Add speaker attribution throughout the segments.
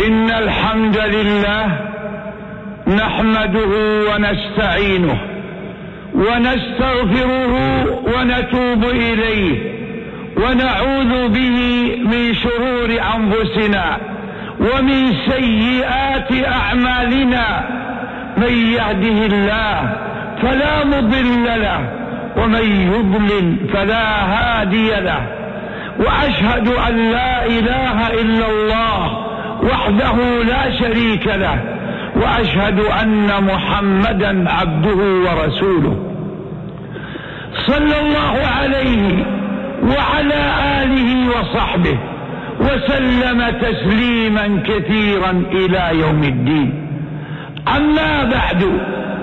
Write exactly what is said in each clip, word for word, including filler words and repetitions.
Speaker 1: إن الحمد لله نحمده ونستعينه ونستغفره ونتوب إليه ونعوذ به من شرور أنفسنا ومن سيئات أعمالنا. من يهده الله فلا مضل له ومن يضلل فلا هادي له. وأشهد أن لا إله إلا الله وحده لا شريك له، وأشهد أن محمدا عبده ورسوله صلى الله عليه وعلى آله وصحبه وسلم تسليما كثيرا إلى يوم الدين. أما بعد،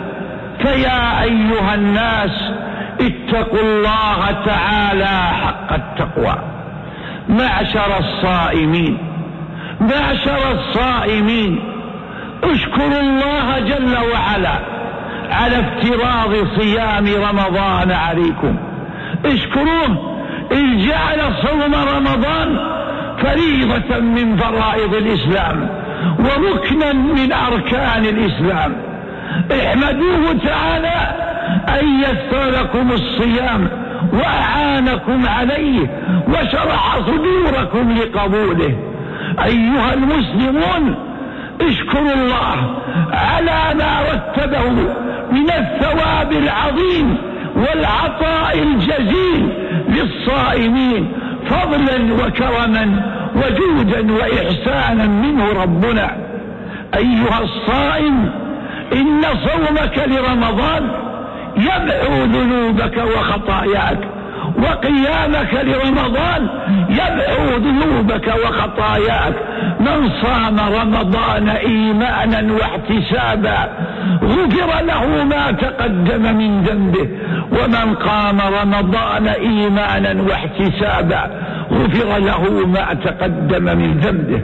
Speaker 1: فيا أيها الناس اتقوا الله تعالى حق التقوى. معشر الصائمين معشر الصائمين اشكروا الله جل وعلا على افتراض صيام رمضان عليكم. اشكروه إذ جعل صوم رمضان فريضة من فرائض الإسلام وركنا من أركان الإسلام. احمدوه تعالى أن يسر لكم الصيام وأعانكم عليه وشرح صدوركم لقبوله. أيها المسلمون، اشكروا الله على ما رتبه من الثواب العظيم والعطاء الجزيل للصائمين فضلا وكرما وجودا وإحسانا منه ربنا. أيها الصائم، إن صومك لرمضان يمحو ذنوبك وخطاياك، وقيامك لرمضان يمحو ذنوبك وخطاياك. من صام رمضان إيمانا واحتسابا غفر له ما تقدم من ذنبه، ومن قام رمضان إيمانا واحتسابا غفر له ما تقدم من ذنبه.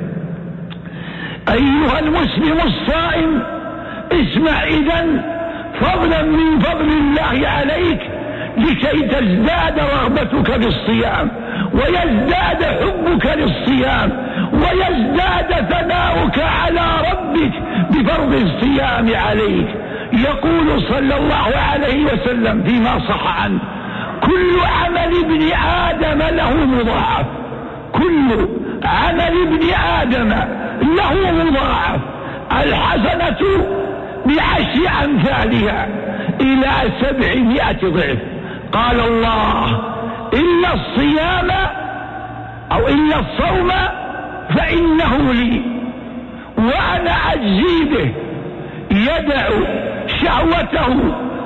Speaker 1: أيها المسلم الصائم، اسمع إذن فضلا من فضل الله عليك لكي تزداد رغبتك بالصيام ويزداد حبك للصيام ويزداد ثناؤك على ربك بفرض الصيام عليك. يقول صلى الله عليه وسلم فيما صح عنه: كل عمل ابن آدم له مضاعف. كل عمل ابن آدم له مضاعف، الحسنة بعشر أمثالها إلى سبعمائة ضعف. قال الله: إلا الصيام أو إلا الصوم فإنه لي وأنا أجزي به. يدع شهوته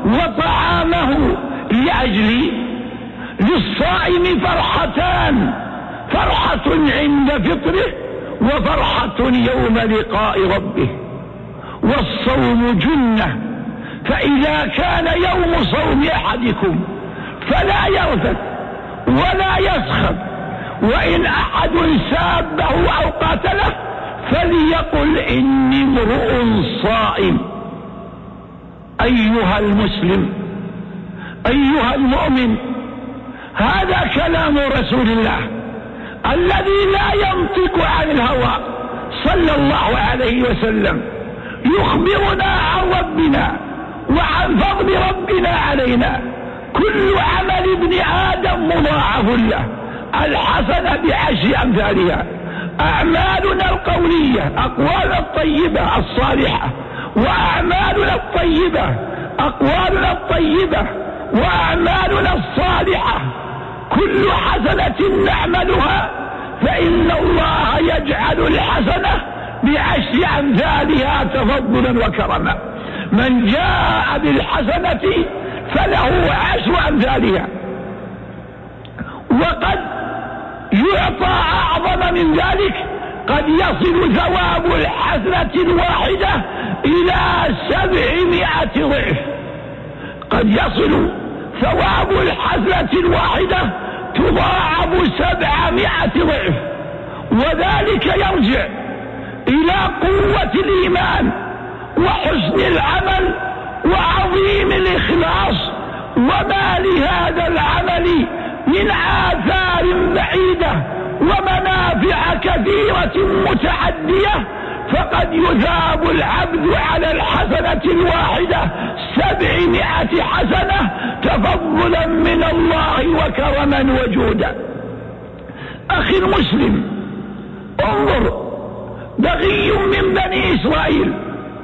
Speaker 1: وطعامه لأجلي. للصائم فرحتان: فرحة عند فطره وفرحة يوم لقاء ربه. والصوم جنة، فإذا كان يوم صوم أحدكم فلا يرفث ولا يسخط، وإن أحد سابه أو قاتله فليقل إني امرؤ صائم. أيها المسلم، أيها المؤمن، هذا كلام رسول الله الذي لا ينطق عن الهوى صلى الله عليه وسلم، يخبرنا عن ربنا وعن فضل ربنا علينا. كل عمل ابن آدم مضاعف له، الحسنة بعشر أمثالها. أعمالنا القولية، أقوالنا الطيبة الصالحة، وأعمالنا الطيبة، أقوالنا الطيبة وأعمالنا الصالحة، كل حسنة نعملها فإن الله يجعل الحسنة بعشر أمثالها تفضلا وكرما. من جاء بالحسنة فله عشر أمثالها. وقد يعطى أعظم من ذلك، قد يصل ثواب الحسنة الواحدة إلى سبعمائة ضعف. قد يصل ثواب الحسنة الواحدة تضاعف سبعمائة ضعف. وذلك يرجع إلى قوة الإيمان وحسن العمل وعظيم الإخلاص. وما لهذا العمل من آثار بعيدة ومنافع كثيرة متعدية قد يثاب العبد على الحسنة الواحدة سبعمائة حسنة تفضلا من الله وكرما وجودا. أخي المسلم، انظر، بغي من بني إسرائيل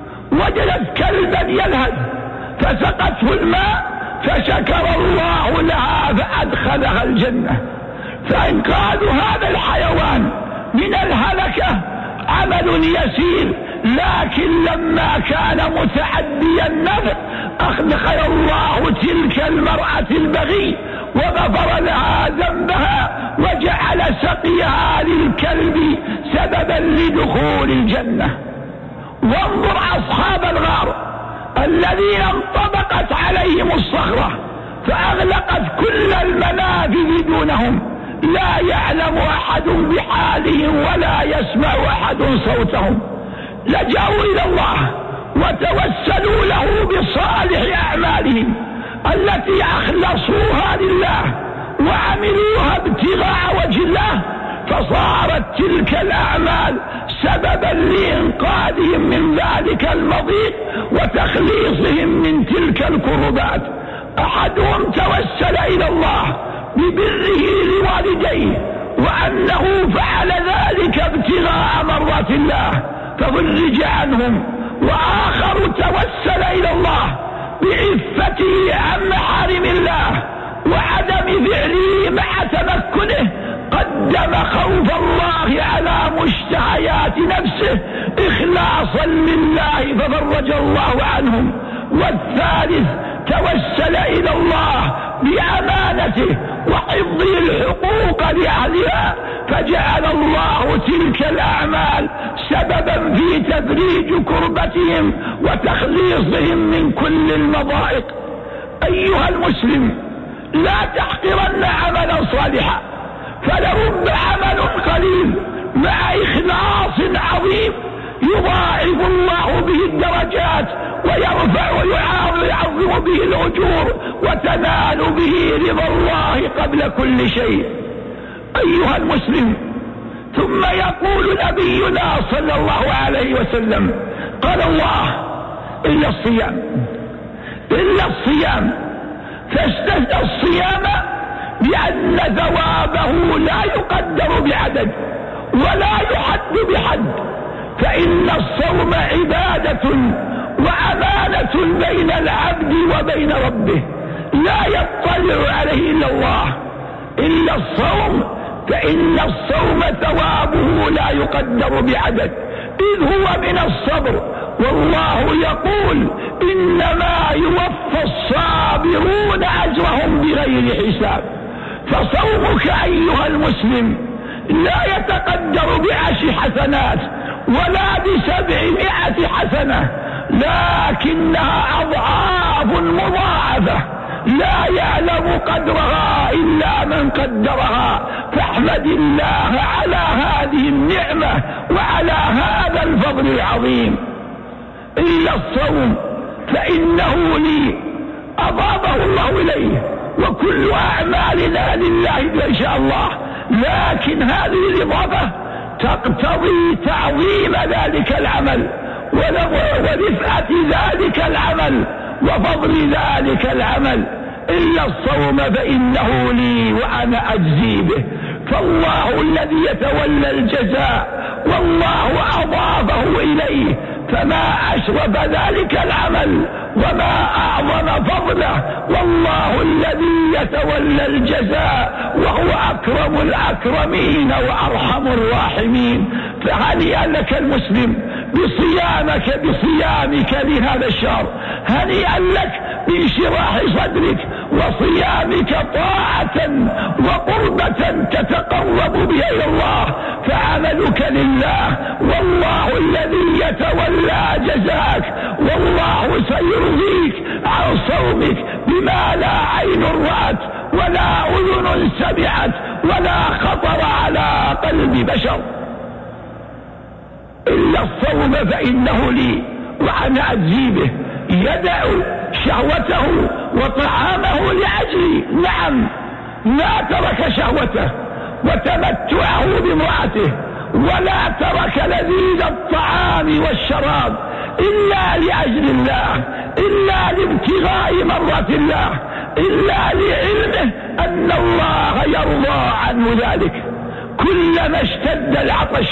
Speaker 1: وجدت كلبا يلهث فسقته الماء فشكر الله لها فأدخلها الجنة. فإنقاذ هذا الحيوان من الهلكة عمل يسير، لكن لما كان متعدي النفع أدخل الله تلك المرأة البغي وغفر لها ذنبها وجعل سقيها للكلب سببا لدخول الجنة. وانظر أصحاب الغار الذين انطبقت عليهم الصخرة فأغلقت كل المنافذ دونهم، لا يعلم أحد بحالهم ولا يسمع أحد صوتهم، لجأوا إلى الله وتوسلوا له بصالح أعمالهم التي أخلصوها لله وعملوها ابتغاء وجه الله، فصارت تلك الأعمال سببا لإنقاذهم من ذلك المضيق وتخليصهم من تلك الكربات. أحدهم توسل إلى الله ببره لوالديه وأنه فعل ذلك ابتغاء مرضات الله ففرج عنهم، وآخر توسل إلى الله بعفته عن محارم الله وعدم فعله مع تمكنه، قدم خوف الله على مشتهيات نفسه إخلاصا لله ففرج الله عنهم. والثالث توسل إلى الله بأمانته وحفظه الحقوق لأهلها فجعل الله تلك الأعمال سببا في تفريج كربتهم وتخليصهم من كل المضائق. أيها المسلم، لا تحقرن عملا صالحا، فلرب عمل قليل مع إخلاص عظيم يضاعف الله به الدرجات ويرفع ويعظم به الأجور وتنال به رضا الله قبل كل شيء. أيها المسلم، ثم يقول نبينا صلى الله عليه وسلم: قال الله: إلا الصيام إلا الصيام فاستثنى الصيام بأن ثوابه لا يقدر بعدد ولا يحد بحد، فإن الصوم عبادة وأمانة بين العبد وبين ربه لا يطلع عليه إلا الله. إلا الصوم فإن الصوم ثوابه لا يقدر بعدد، إذ هو من الصبر، والله يقول: إنما يوفى الصابرون أجرهم بغير حساب. فصومك أيها المسلم لا يتقدر بعشر حسنات ولا بسبعمائة حسنة، لكنها أضعاف مضاعفة لا يعلم قدرها إلا من قدرها. فاحمد الله على هذه النعمة وعلى هذا الفضل العظيم. إلا الصوم فإنه لي أضافه الله إليه، وكل أعمالنا لله إن شاء الله، لكن هذه الإضافة تقتضي تعظيم ذلك العمل ورفعة ذلك العمل وفضل ذلك العمل. إلا الصوم فإنه لي وأنا أجزي به، فالله الذي يتولى الجزاء والله أضافه إليه، فما أشرف ذلك العمل وما أعظم فضله، والله الذي يتولى الجزاء وهو أكرم الأكرمين وأرحم الراحمين. فهنيئا لك المسلم بصيامك بصيامك لهذا الشهر، هنيئا لك بانشراح صدرك وصيامك طاعة وقربة تتقرب بها إلى الله، فعملك لله، والله الذي يتولى جزاك، والله سيرضيك عن صومك بما لا عين رأت ولا أذن سمعت ولا خطر على قلب بشر. إلا الصوم فإنه لي وأنا أجزي به، يدع شهوته وطعامه لأجلي، نعم، لا ترك شهوته وتمتعه بامرأته ولا ترك لذيذ الطعام الطعام والشراب إلا لأجل الله، إلا لابتغاء مرضات الله، إلا لعلمه أن الله يرضى عنه ذلك. كلما اشتد العطش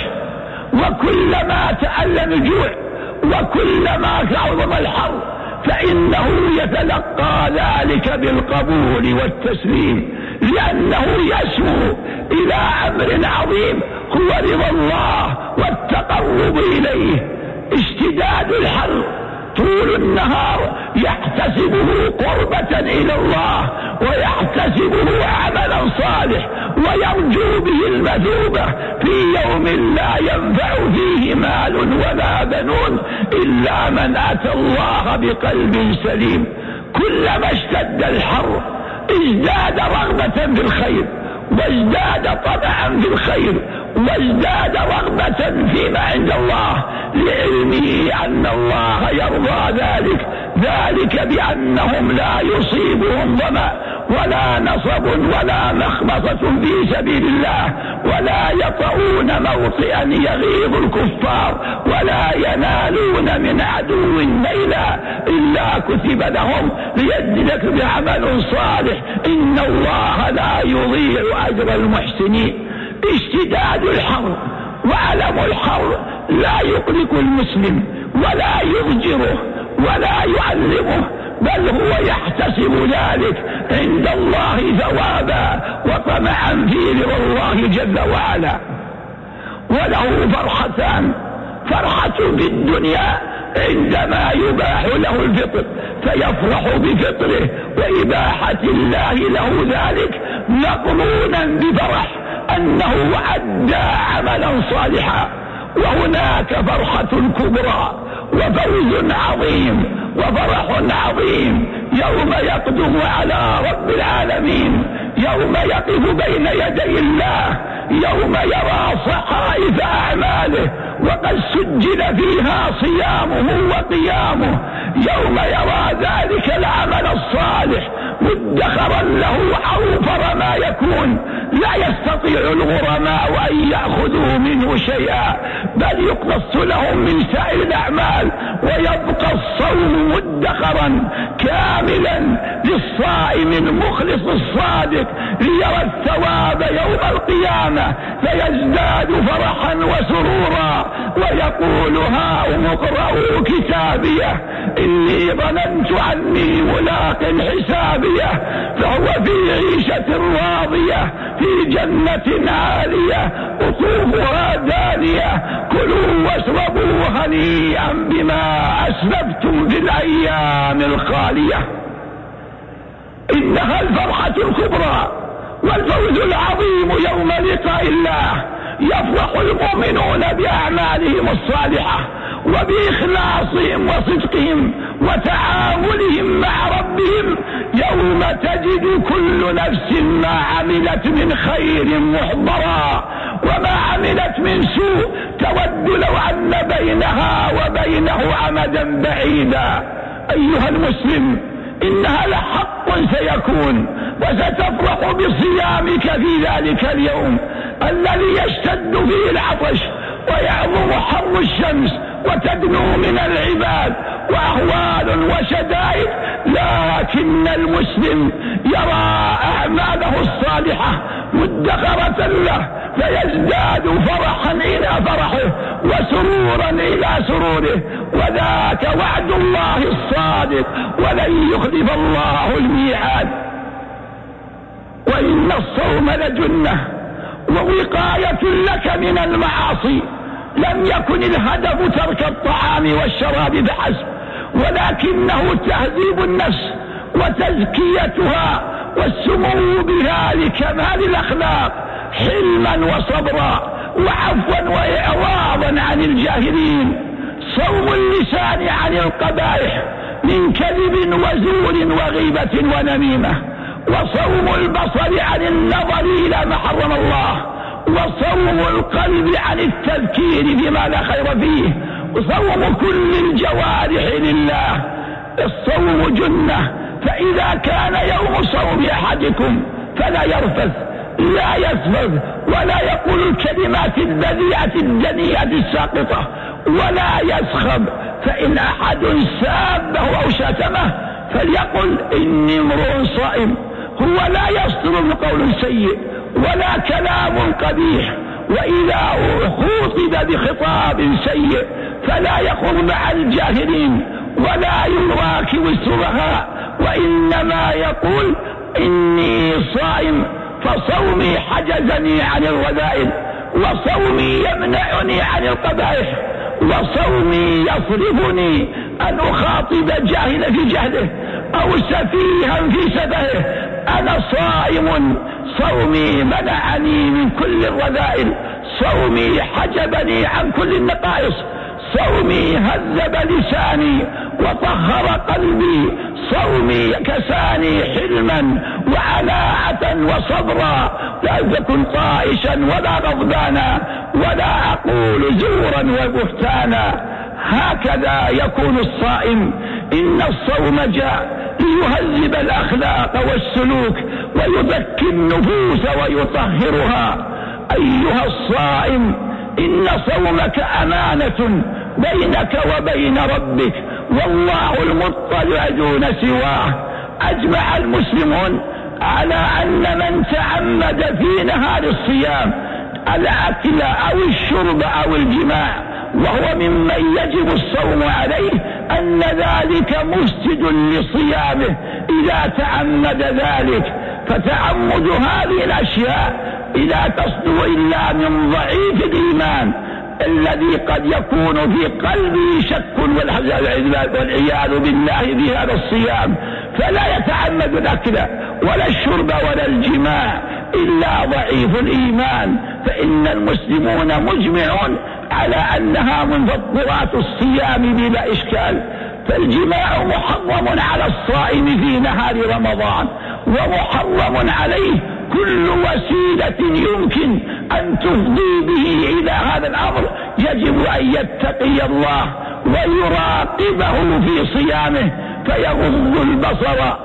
Speaker 1: وكلما تألم الجوع وكلما عظم الحر فإنه يتلقى ذلك بالقبول والتسليم، لأنه يسمو إلى أمر عظيم هو رضا الله والتقرب إليه. اشتداد الحر طول النهار يحتسبه قربة إلى الله ويحتسبه عملا صالح ويرجو به المثوبة في يوم لا ينفع فيه مال ولا بنون إلا من أتى الله بقلب سليم. كلما اشتد الحر ازداد رغبة في الخير وازداد طمعا في الخير وازداد رغبة فيما عند الله، لعلمه أن الله يرضى ذلك، ذلك بأنهم لا يصيبهم ظمأ ولا نصب ولا مخمصة في سبيل الله، ولا يطؤون موطئا يغيظ الكفار، ولا ينالون من عدو نيلا إلا كتب لهم ليجزيك بعمل صالح إن الله لا يضيع أجر المحسنين. اشتداد الحر وألم الحر لا يقلق المسلم ولا يضجره ولا يعلمه، بل هو يحتسب ذلك عند الله ثوابا وطمعا في رضا الله جل وعلا. وله فرحتان: فرحة في الدنيا عندما يباح له الفطر فيفرح بفطره وإباحة الله له ذلك، مقرونا بفرح أنه أدى عملا صالحا. وهناك فرحة كبرى وفوز عظيم وفرح عظيم يوم يقدم على رب العالمين، يوم يقف بين يدي الله، يوم يرى صحائف أعماله وقد سجل فيها صيامه وقيامه، يوم يرى ذلك العمل الصالح مدخرا له أوفر ما يكون، لا يستطيع الغرماء أن يأخذوا منه شيئا، بل يقتص لهم من سائر الأعمال، ويبقى الصوم مدخرا كاملا للصائم المخلص الصادق ليرى الثواب يوم القيامة، فيزداد فرحا وسرورا ويقول: هاؤم اقرءوا كتابيه إني ظننت عني ملاق حسابيه، فهو في عيشة راضية في جنة عالية قطوفها دانية، كلوا واشربوا هنيئا بما أسلفتم في الأيام الخالية. إنها الفرحة الكبرى والفوز العظيم يوم لقاء الله. يفرح المؤمنون بأعمالهم الصالحة وبإخلاصهم وصدقهم وتعاملهم مع ربهم، يوم تجد كل نفس ما عملت من خير محضرا وما عملت من سوء تود لو أن بينها وبينه أمدا بعيدا. أيها المسلم، إنها لحق سيكون، وستفرح بصيامك في ذلك اليوم الذي يشتد فيه العطش ويعظم حر الشمس وتدنو من العباد وأهوال وشدائد، لكن المسلم يرى أعماله الصالحة مدخرة له فيزداد فرحا إلى فرحه وسرورا إلى سروره، وذاك وعد الله الصادق ولن يخلف الله الميعاد. وإن الصوم لجنة ووقاية لك من المعاصي. لم يكن الهدف ترك الطعام والشراب فحسب، ولكنه تهذيب النفس وتزكيتها والسمو بها لكمال الأخلاق، حلما وصبرا وعفوا وإعراضا عن الجاهلين. صوم اللسان عن القبائح من كذب وزور وغيبة ونميمة، وصوم البصر عن النظر إلى ما حرم الله، وصوم القلب عن التذكير بما لا خير فيه، وصوم كل الجوارح لله. الصوم جنة، فإذا كان يوم صوم أحدكم فلا يرفث لا يسفه ولا يقول الكلمات البذيئة الدنيئة الساقطة ولا يسخب. فإن أحد سابه أو شتمه فليقل إني امرؤ صائم. هو لا يصدر بقول سيء ولا كلام قبيح، وإذا خاطب بخطاب سيء فلا يخض مع الجاهلين ولا يراكب السفهاء، وإنما يقول إني صائم فصومي حجزني عن الرذائل، وصومي يمنعني عن القبائح، وصومي يصرفني أن أخاطب جاهلا في جهله أو سفيها في سفهه. أنا صائم، صومي منعني من كل الرذائل، صومي حجبني عن كل النقائص، صومي هذب لساني وطهر قلبي، صومي كساني حلما وعناعة وصبرا، لا تكن طائشا ولا غضبانا ولا أقول زورا وبهتانا. هكذا يكون الصائم. إن الصوم جاء ليهذب الأخلاق والسلوك ويزكي النفوس ويطهرها. أيها الصائم، إن صومك أمانة بينك وبين ربك، والله المطلع دون سواه. أجمع المسلمون على أن من تعمد في نهار الصيام الأكل أو الشرب أو الجماع وهو ممن يجب الصوم عليه أن ذلك مفسد لصيامه إذا تعمد ذلك. فتعمد هذه الأشياء لا تصدر إلا من ضعيف الإيمان الذي قد يكون في قلبه شك والعياذ بالله في هذا الصيام، فلا يتعمد الأكل ولا الشرب ولا الجماع إلا ضعيف الإيمان. فإن المسلمون مجمعون على أنها من مفطرات الصيام بلا إشكال. فالجماع محرم على الصائم في نهار رمضان، ومحرم عليه كل وسيلة يمكن أن تفضي به إلى هذا الأمر. يجب أن يتقي الله ويراقبه في صيامه، فيغض البصر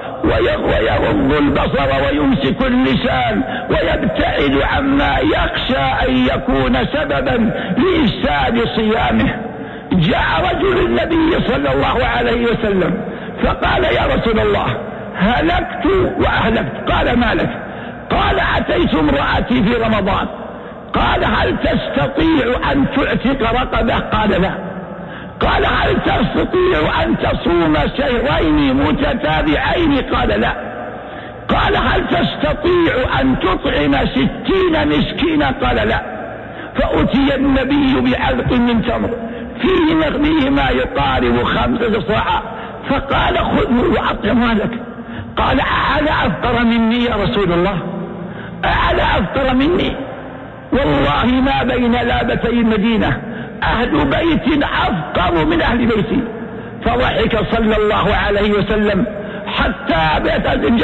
Speaker 1: ويغض البصر ويمسك اللسان ويبتعد عما يخشى أن يكون سببا لإفساد صيامه. جاء رجل النبي صلى الله عليه وسلم فقال: يا رسول الله، هلكت وأهلكت. قال: ما لك؟ قال: أتيت امرأتي في رمضان. قال: هل تستطيع أن تعتق رقبة؟ قال: لا. قال: هل تستطيع أن تصوم شهرين متتابعين؟ قال: لا. قال: هل تستطيع أن تطعم ستين مسكينا؟ قال: لا. فأتي النبي بعلق من تمر فيه نغميه ما يقارب خمسة صاع، فقال: خذه وأطعم لك. قال: أعلى أفطر مني يا رسول الله؟ أعلى أفطر مني؟ والله ما بين لابتي المدينة أهل بيت أفقر من أهل بيتي. فضحك صلى الله عليه وسلم حتى بيت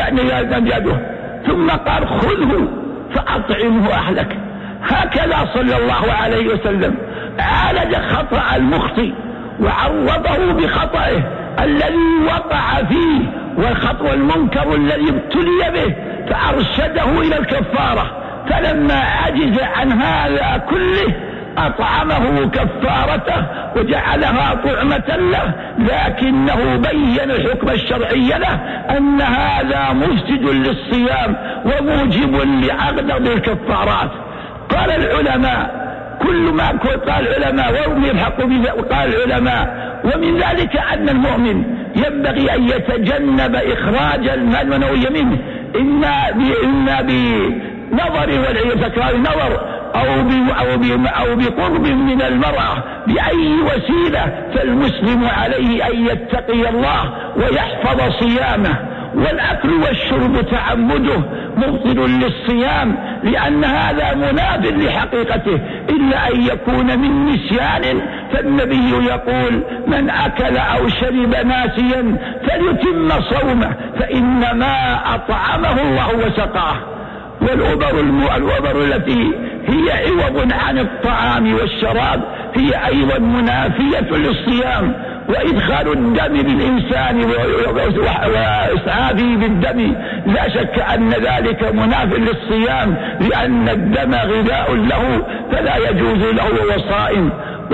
Speaker 1: يده، ثم قال: خذه فأطعمه أهلك. هكذا صلى الله عليه وسلم عالج خطأ المخطئ وعوضه بخطئه الذي وقع فيه والخطأ المنكر الذي ابتلي به، فأرشده إلى الكفارة. فلما عجز عن هذا كله أطعمه كفارته وجعلها طعمة له، لكنه بين الحكم الشرعي له أن هذا مفسد للصيام وموجب لأغلظ الكفارات. قال العلماء كل ما قال العلماء وهم يلحق قال العلماء ومن ذلك أن المؤمن ينبغي أن يتجنب إخراج المال المنوي منه، إما إما بنظر والعياذ نظر أو أو بقرب من المرأة بأي وسيلة. فالمسلم عليه أن يتقي الله ويحفظ صيامه. والأكل والشرب تعمده مبطل للصيام، لأن هذا مناف لحقيقته، إلا أن يكون من نسيان. فالنبي يقول: من أكل أو شرب ناسيا فليتم صومه، فإنما أطعمه الله وسقاه. والأبر الأبر التي هي عوض عن الطعام والشراب هي أيضا منافية للصيام. وإدخال الدم بالإنسان وإسعافه بالدم لا شك أن ذلك مناف للصيام، لأن الدم غذاء له فلا يجوز له وهو صائم.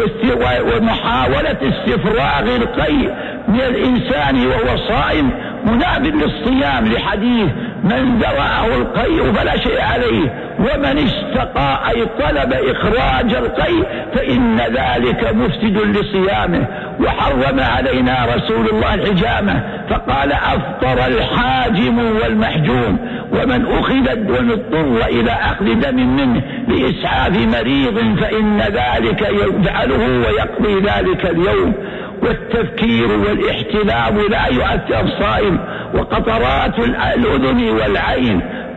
Speaker 1: ومحاولة استفراغ القيء من الإنسان وهو صائم مناف للصيام، لحديث من ذرأه القيء فلا شيء عليه، ومن استقى أي طلب إخراج القيء فإن ذلك مفسد لصيامه. وحرم علينا رسول الله الحجامة فقال أفطر الحاجم والمحجوم، ومن أخذ واضطر إلى أخذ دم منه لإسعاف مريض فإن ذلك يجعله ويقضي ذلك اليوم. والتفكير والاحتلام لا يؤثر الصائم، وقطرات الأذن والعين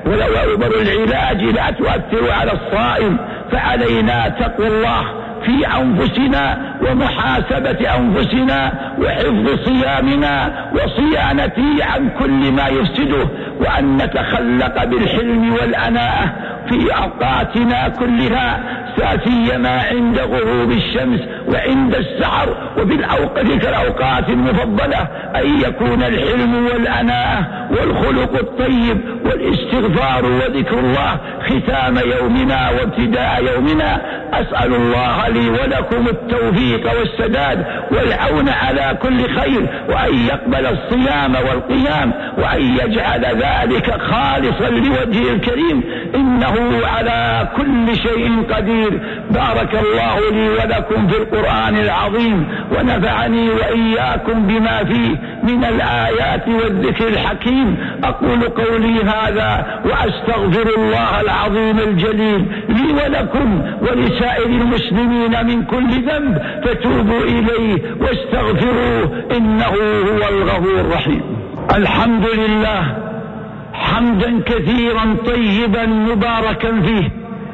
Speaker 1: والعلاج لا تؤثر على الصائم. فعلينا تقوى الله في أنفسنا ومحاسبة أنفسنا وحفظ صيامنا وصيانته عن كل ما يفسده، وأن نتخلق بالحلم والأناءة في أوقاتنا كلها، سيما عند غروب الشمس وعند السحر وفي الأوقات المفضلة، أن يكون الحلم والأناءة والخلق الطيب والاستغفار وذكر الله ختام يومنا وابتداء يومنا. أسأل الله لي ولكم التوفيق والسداد والعون على كل خير، وأن يقبل الصيام والقيام، وأن يجعل ذلك خالصا لوجهه الكريم، إنه على كل شيء قدير. بارك الله لي ولكم في القرآن العظيم، ونفعني وإياكم بما فيه من الآيات والذكر الحكيم. أقول قولي هذا وأستغفر الله العظيم الجليل لي ولكم ولسائر المسلمين من كل ذنب، فتوبوا إليه واستغفروه إنه هو الغفور الرحيم. الحمد لله حمدا كثيرا طيبا مباركا فيه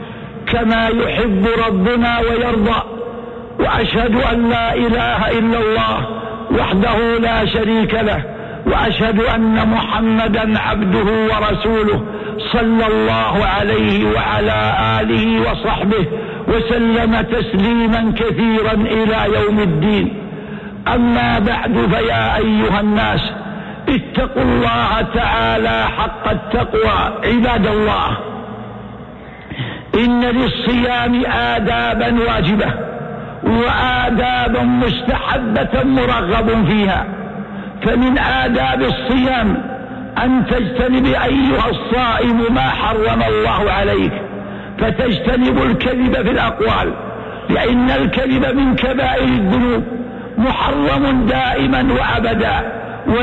Speaker 1: كما يحب ربنا ويرضى، وأشهد أن لا إله إلا الله وحده لا شريك له، وأشهد أن محمدا عبده ورسوله صلى الله عليه وعلى آله وصحبه وسلم تسليما كثيرا إلى يوم الدين. أما بعد، فيا أيها الناس اتقوا الله تعالى حق التقوى. عباد الله، إن للصيام آدابا واجبة وآدابا مستحبة مرغب فيها. فمن آداب الصيام أن تجتنب أيها الصائم ما حرم الله عليك، فتجتنب الكذب في الأقوال، لأن الكذب من كبائر الذنوب محرم دائما وأبدا،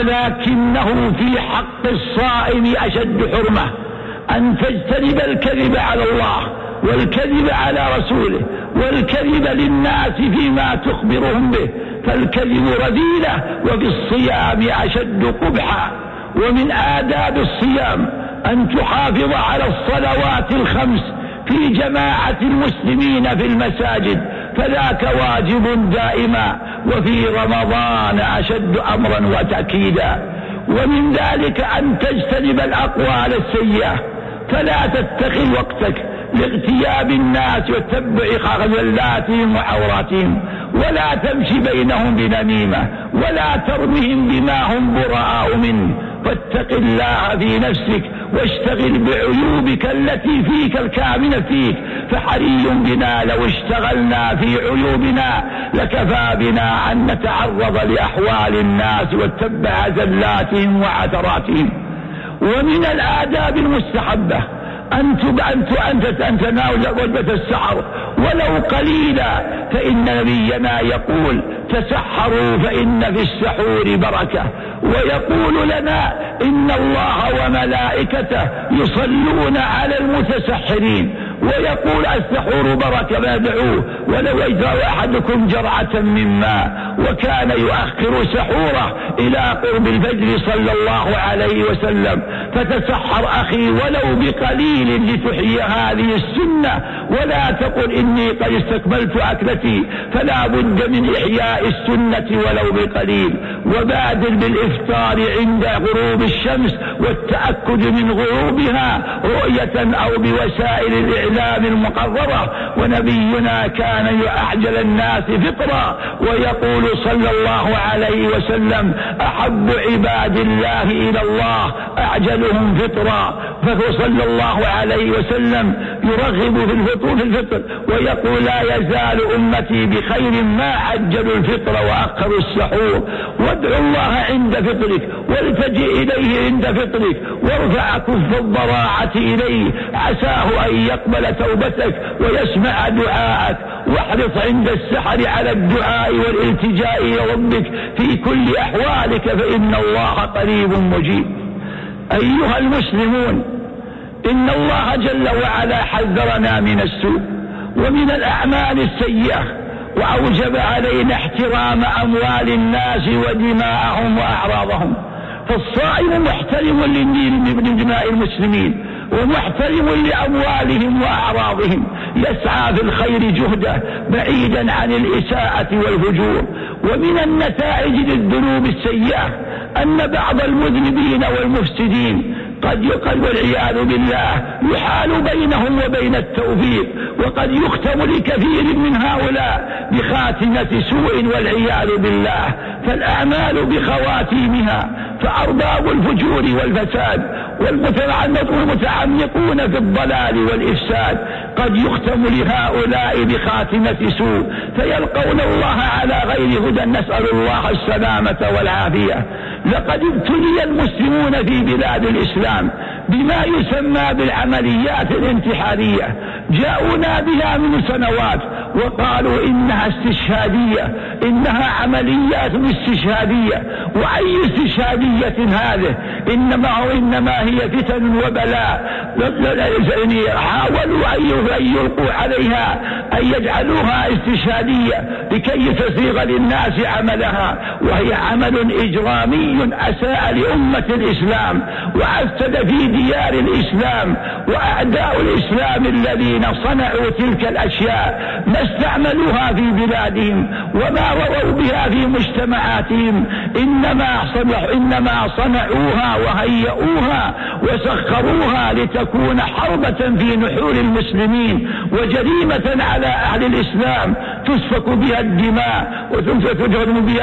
Speaker 1: ولكنه في حق الصائم أشد حرمة. أن تجتنب الكذب على الله والكذب على رسوله والكذب للناس فيما تخبرهم به، فالكذب رذيلة وفي الصيام أشد قبحا. ومن آداب الصيام أن تحافظ على الصلوات الخمس في جماعة المسلمين في المساجد، فذاك واجب دائما، وفي رمضان أشد أمرا وتأكيدا. ومن ذلك أن تجتنب الأقوال السيئة، فلا تتخذ وقتك لاغتياب الناس وتتبع خذلاتهم وعوراتهم، ولا تمشي بينهم بنميمة، ولا ترمهم بما هم براء منه. فاتق الله في نفسك واشتغل بعيوبك التي فيك الكامنة فيك، فحري بنا لو اشتغلنا في عيوبنا لكفى بنا أن نتعرض لأحوال الناس واتبع زلاتهم وعثراتهم. ومن الآداب المستحبة أن أن تناول وجبة السحر ولو قليلا، فإن نبينا يقول تسحروا فإن في السحور بركة، ويقول لنا إن الله وملائكته يصلون على المتسحرين، ويقول السحور بركة فادعوه ولو أجرى أحدكم جرعة من ماء، وكان يؤخر سحوره إلى قرب الفجر صلى الله عليه وسلم. فتسحر أخي ولو بقليل لتحيي هذه السنة، ولا تقل إني قد استكملت أكلتي، فلا بد من إحياء السنة ولو بقليل. وبادر بالإفطار عند غروب الشمس والتأكد من غروبها رؤية أو بوسائل الإعلام المقررة. ونبينا كان يعجل الناس فطرا ويقول صلى الله عليه وسلم: أحب عباد الله إلى الله أعجلهم فطرا. فهو صلى الله عليه وسلم يرغب في الفطور في الفطر ويقول: لا يزال أمتي بخير ما عجلوا الفطر وأخروا السحور. وادعوا الله عند فطرك والتجئ إليه عند فطرك وارفع كف الضراعة إليه، عساه أن يقبل توبتك ويسمع دعاءك. واحرص عند السحر على الدعاء والالتجاء إلى ربك في كل أحوالك فإن الله قريب مجيب. أيها المسلمون، إن الله جل وعلا حذرنا من السوء ومن الأعمال السيئة وأوجب علينا احترام أموال الناس ودماءهم وأعراضهم. فالصائم محترم لدماء المسلمين ومحترم لأموالهم وأعراضهم، يسعى في الخير جهده بعيدا عن الإساءة والفجور. ومن النتائج للذنوب السيئة أن بعض المذنبين والمفسدين قد يقل والعياذ بالله يحال بينهم وبين التوفيق، وقد يختم لكثير من هؤلاء بخاتمة سوء والعياذ بالله. فالأعمال بخواتيمها، فأرباب الفجور والفساد والمتعمقون في الضلال والإفساد قد يختم لهؤلاء بخاتمة سوء فيلقون الله على غير هدى، نسأل الله السلامة والعافية. لقد ابتلي المسلمون في بلاد الإسلام بما يسمى بالعمليات الانتحارية، جاءونا بها من سنوات وقالوا إنها استشهادية، إنها عمليات استشهادية. وأي استشهادية هذه؟ إنما هو إنما هي فتن وبلاء. حاولوا أن يلقوا عليها أن يجعلوها استشهادية لكي تسيغ للناس عملها، وهي عمل إجرامي أساء لأمة الإسلام وأفسد في ديار الإسلام. وأعداء الإسلام الذين صنعوا تلك الأشياء ما استعملوها في بلادهم وما رضوا بها في مجتمعاتهم، إنما صنعوا إنما صنعوها وهيئوها وسخروها لتكون حربة في نحور المسلمين وجريمة على أهل الإسلام تسفك بها الدماء وتهدم بها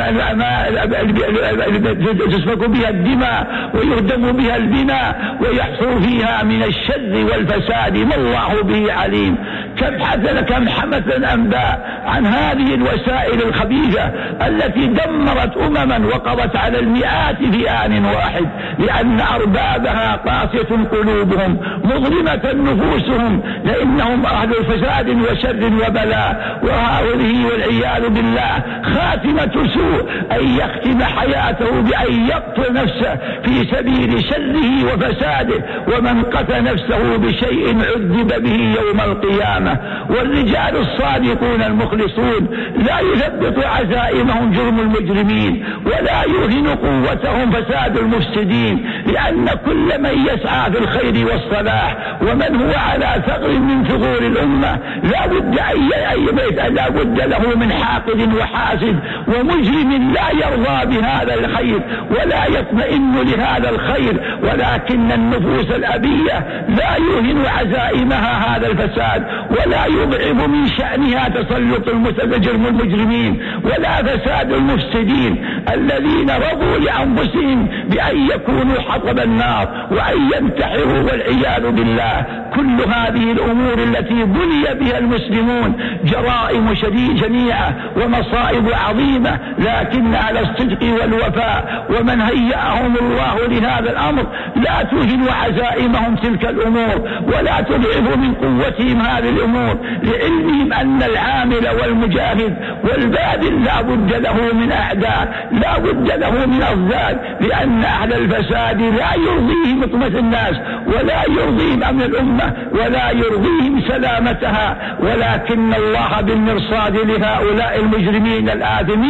Speaker 1: تسفك بها الدماء ويهدم بها البناء ويحصل فيها من الشر والفساد ما الله به عليم. كم حدث كم حمث الأنباء عن هذه الوسائل الخبيثة التي دمرت أمما وقضت على المئات في آن واحد، لأن أربابها قاسية قلوبهم مظلمة نفوسهم، لأنهم أهل فساد وشر وبلاء. وهذه والعياذ بالله خاتمة سوء أن يختم حياته بأن يقتل نفسه في سبيل شره وفساده، ومن قتل نفسه بشيء عذب به يوم القيامة. والرجال الصادقون المخلصون لا يثبت عزائمهم جرم المجرمين ولا يوهن قوتهم فساد المفسدين، لأن كل من يسعى في الخير والصلاح ومن هو على ثغر من ثغور الأمة لا بد أي بيت لا بد له من حاقد وحاسد ومجرم لا يرضى بهذا الخير ولا يطمئن لهذا الخير، ولكن النفوس الأبية لا يوهن عزائمها هذا الفساد ولا يضعف من شأنها تسلط المتجرم المجرمين ولا فساد المفسدين الذين رضوا لأنفسهم بأن يكونوا حطب النار وأن ينتحروا والعياذ بالله. كل هذه الأمور التي بلي بها المسلمون جرائم شديدة جميعة ومصائب عظيمة، لكن على الصدق والوفاء ومن هيأهم الله لهذا الأمر لا تهن عزائمهم تلك الأمور ولا تضعف من قوتهم هذه الأمور، لعلمهم أن العامل والمجاهد والباذل لا بد له من أعداء، لا بد له من أضداد، لأن أهل الفساد لا يرضيهم اطمة الناس ولا يرضيهم أمن الأمة ولا يرضيهم سلامتها، ولكن الله بالمرصاد لهؤلاء المجرمين الآثمين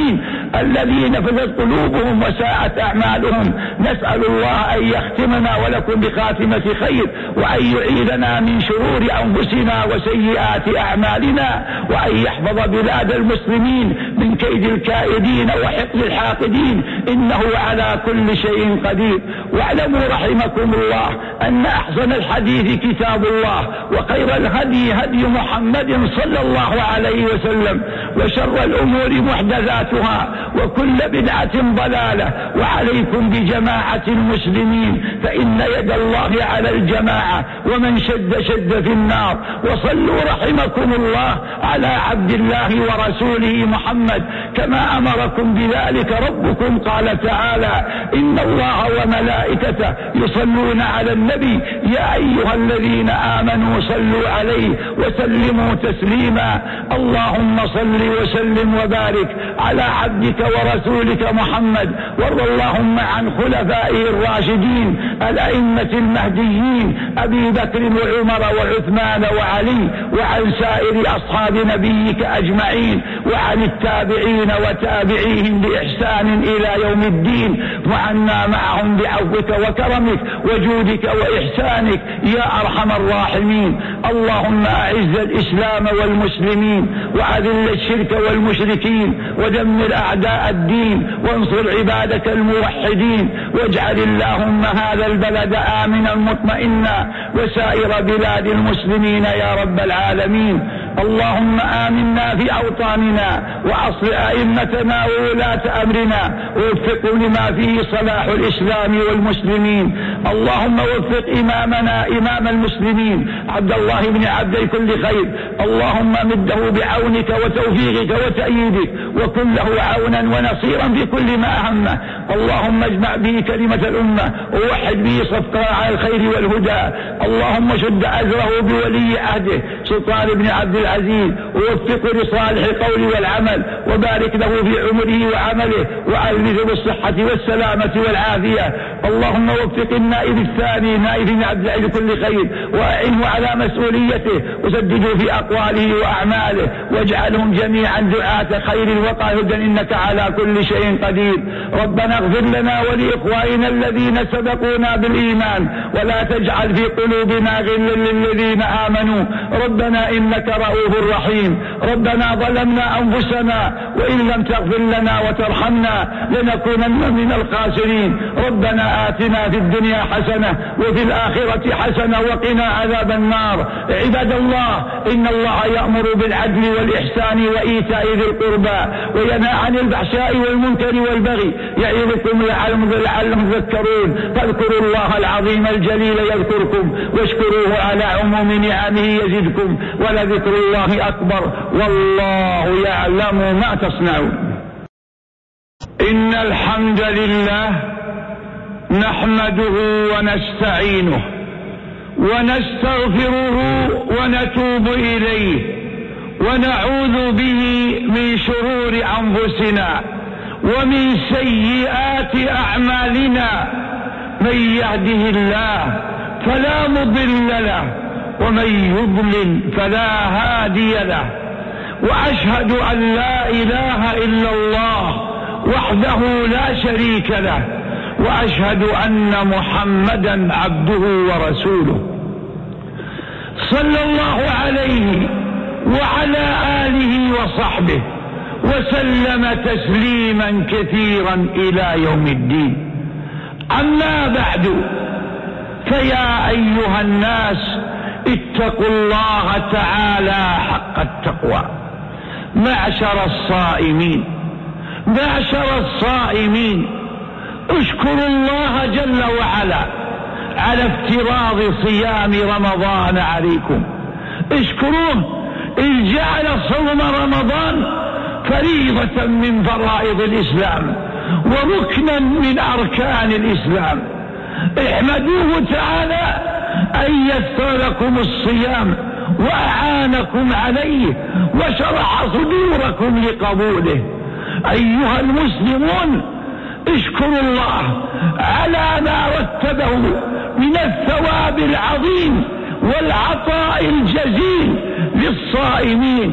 Speaker 1: الذين فسدت قلوبهم وساءت أعمالهم. نسأل الله أن يختمنا ولكم بخاتمة خير، وأن يعيذنا من شرور أنفسنا وسيئات أعمالنا، وأن يحفظ بلاد المسلمين من كيد الكائدين وحقد الحاقدين، إنه على كل شيء قدير. واعلموا رحمكم الله أن أحسن الحديث كتاب الله، وخير الهدي هدي محمد صلى الله عليه وسلم، وشر الأمور محدثاتها، وكل بدعة ضلالة. وعليكم بجماعة المسلمين، فإن يد الله على الجماعة، ومن شد شد في النار. وصلوا رحمكم الله على عبد الله ورسوله محمد كما أمركم بذلك ربكم. قال تعالى: إن الله وملائكته يصلون على النبي يا أيها الذين آمنوا صلوا عليه وسلموا تسليما. اللهم صل وسلم وبارك على عبدك ورسولك محمد، وارض اللهم عن خلفائه الراشدين الأئمة المهديين أبي بكر وعمر وعثمان وعلي، وعن سائر أصحاب نبيك أجمعين، وعن التابعين وتابعيهم بإحسان إلى يوم الدين، وعنا معهم بعفوك وكرمك وجودك وإحسانك يا أرحم الراحمين. اللهم أعز الإسلام والمسلمين، وأذل الشرك والمشركين، ودمر أعداء الدين، وانصر عبادك الموحدين، واجعل اللهم هذا البلد آمنا مطمئنا، وسائر بلاد المسلمين يا رب العالمين. اللهم آمنا في أوطاننا، وأصل أئمتنا وولاة أمرنا، ووفقهم لما فيه صلاح الإسلام والمسلمين. اللهم وفق إمامنا إمام المسلمين عبد الله بن عبد كل خير. اللهم مده بعونك وتوفيقك وتأييدك، وكن له عونا ونصيرا في كل ما أهمه. اللهم اجمع به كلمة الأمة، ووحد به صفقها على الخير والهدى. اللهم شد أزره بولي عهده سلطان بن عبد العزيز، ووفقه لصالح القول والعمل، وبارك له في عمره وعمله، وألبسه بالصحة والسلامة والعافية. اللهم وفق النائب الثاني نائب بن عبد العزيز كل خير، وأعنه على مسؤوليته، وسدده في أقواله وأعماله، واجعلهم جميعا دعاة خير وقاهدا، إنك على كل شيء قدير. ربنا اغفر لنا ولإخواننا الذين سبقونا بالإيمان، ولا تجعل في قلوبنا غلا للذين آمنوا. ربنا إنك رؤوف رحيم. ربنا ظلمنا أنفسنا، وإن لم تغفر لنا وترحمنا لنكونن من الخاسرين. ربنا آتنا في الدنيا حسنة، وفي الآخرة حسنة، وقنا عذاب النار. عباد الله، إن الله يأمر بالعدل والإحسان وإيتاء ذي القربى، وينهى عن الفحشاء والمنكر والبغي، يعظكم لعلكم تذكرون. فاذكروا الله العظيم الجليل يذكركم، واشكروه على عموم نعمه يزدكم، ولذكر الله أكبر، والله يعلم ما تصنعون. إن الحمد لله نحمده ونستعينه ونستغفره ونتوب إليه، ونعوذ به من شرور أنفسنا ومن سيئات أعمالنا. من يهده الله فلا مضل له، ومن يضلل فلا هادي له. وأشهد أن لا إله إلا الله وحده لا شريك له، وأشهد أن محمدا عبده ورسوله، صلى الله عليه وعلى آله وصحبه وسلم تسليما كثيرا إلى يوم الدين. أما بعد، فيا أيها الناس اتقوا الله تعالى حق التقوى. معشر الصائمين معشر الصائمين اشكروا الله جل وعلا على افتراض صيام رمضان عليكم. اشكروه إن جعل صوم رمضان فريضة من فرائض الإسلام وركنا من أركان الإسلام. احمدوه تعالى أن يسر لكم الصيام وأعانكم عليه وشرح صدوركم لقبوله. أيها المسلمون، اشكروا الله على ما رتبه من الثواب العظيم والعطاء الجزيل للصائمين،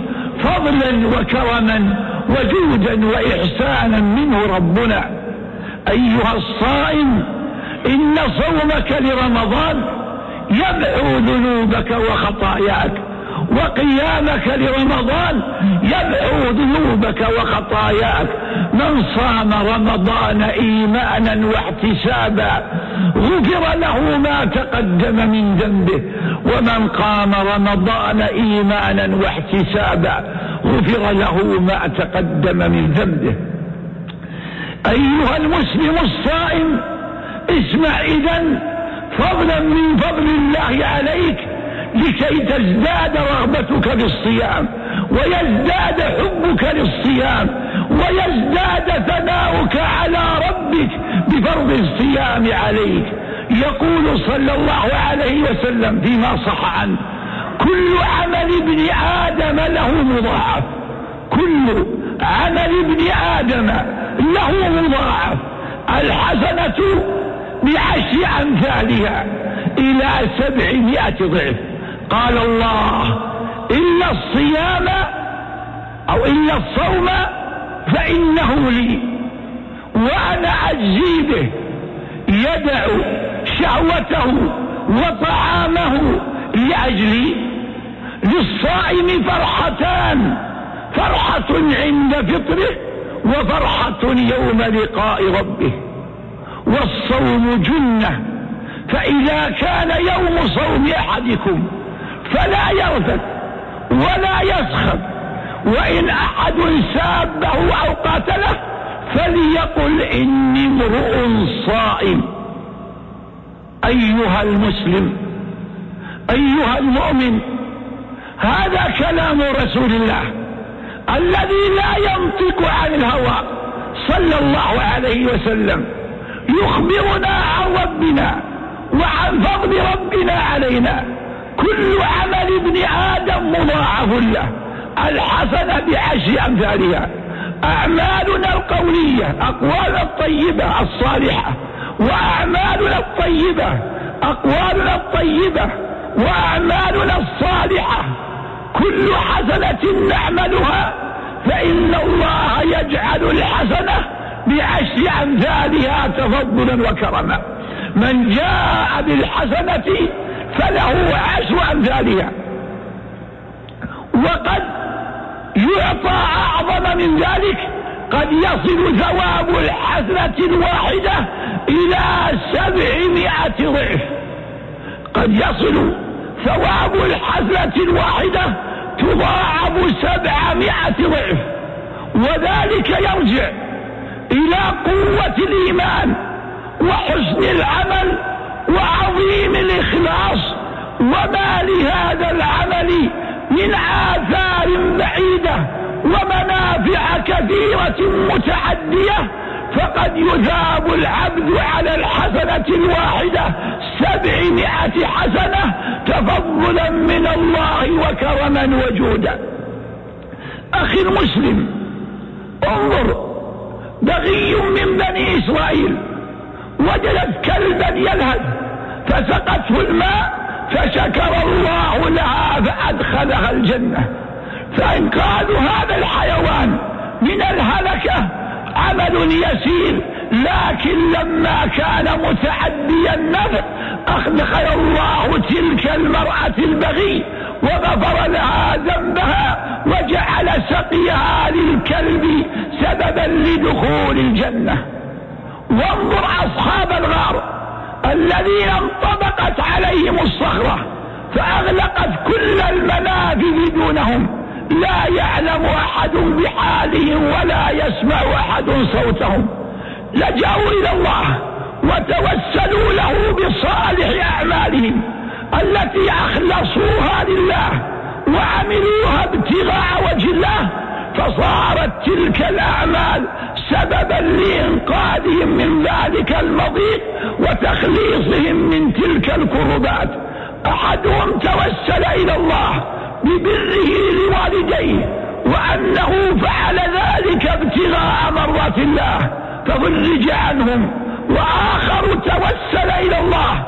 Speaker 1: فضلا وكرما وجودا وإحسانا منه ربنا. أيها الصائم، إن صومك لرمضان يمحو ذنوبك وخطاياك، وقيامك لرمضان يمحو ذنوبك وخطاياك. من صام رمضان إيمانا واحتسابا غفر له ما تقدم من ذنبه، ومن قام رمضان إيمانا واحتسابا غفر له ما تقدم من ذنبه. أيها المسلم الصائم، اسمع إذن فضلا من فضل الله عليك لكي تزداد رغبتك بالصيام، ويزداد حبك للصيام، ويزداد ثناؤك على ربك بفرض الصيام عليك. يقول صلى الله عليه وسلم فيما صح عنه: كل عمل ابن آدم له مضاعف، كل عمل ابن آدم له مضاعف، الحسنة بعشر أمثالها إلى سبعمائة ضعف. قال الله: إلا الصيام أو إلا الصوم فإنه لي وأنا أجزي به. يدع شهوته وطعامه لأجلي. للصائم فرحتان: فرحة عند فطره، وفرحة يوم لقاء ربه. والصوم جنة، فإذا كان يوم صوم أحدكم فلا يرفث ولا يسخط، وإن أحد سابه أو قاتله فليقل إني امرؤ صائم. أيها المسلم، أيها المؤمن، هذا كلام رسول الله الذي لا ينطق عن الهوى صلى الله عليه وسلم، يخبرنا عن ربنا وعن فضل ربنا علينا. كل عمل ابن آدم مضاعف له، الحسنة بعشر أمثالها. أعمالنا القولية، أقوالنا الطيبة الصالحة، وأعمالنا الطيبة، أقوالنا الطيبة وأعمالنا الصالحة، كل حسنة نعملها فإن الله يجعل الحسنة بعشر أمثالها تفضلا وكرما. من جاء بالحسنة فله عشر أمثالها، وقد يعطى أعظم من ذلك، قد يصل ثواب الحسنة الواحدة إلى سبعمائة ضعف. قد يصل ثواب الحسنة الواحدة تضاعف سبعمائة ضعف، وذلك يرجع إلى قوة الإيمان وحسن العمل وعظيم الإخلاص، وما لهذا العمل من آثار بعيدة ومنافع كثيرة متعدية، فقد يثاب العبد على الحسنة الواحدة سبعمائة حسنة تفضلا من الله وكرما وجودا. أخي المسلم، انظر، بغي من بني إسرائيل وجدت كلبا يلهث فسقته الماء فشكر الله لها فأدخلها الجنة. فإنقاذ هذا الحيوان من الهلكة عمل يسير، لكن لما كان متعدي النفع أدخل الله تلك المرأة البغي وغفر لها ذنبها وجعل سقيها للكلب سببا لدخول الجنة. وانظر أصحاب الغار الذين انطبقت عليهم الصخرة فأغلقت كل المنافذ دونهم، لا يعلم أحد بحالهم ولا يسمع أحد صوتهم. لجأوا إلى الله وتوسلوا له بصالح أعمالهم التي أخلصوها لله وعملوها ابتغاء وجه الله، فصارت تلك الأعمال سببا لإنقاذهم من ذلك المضيق وتخليصهم من تلك الكربات. أحدهم توسل إلى الله ببره لوالديه وأنه فعل ذلك ابتغاء مرضات الله ففرج عنهم، وآخر توسل إلى الله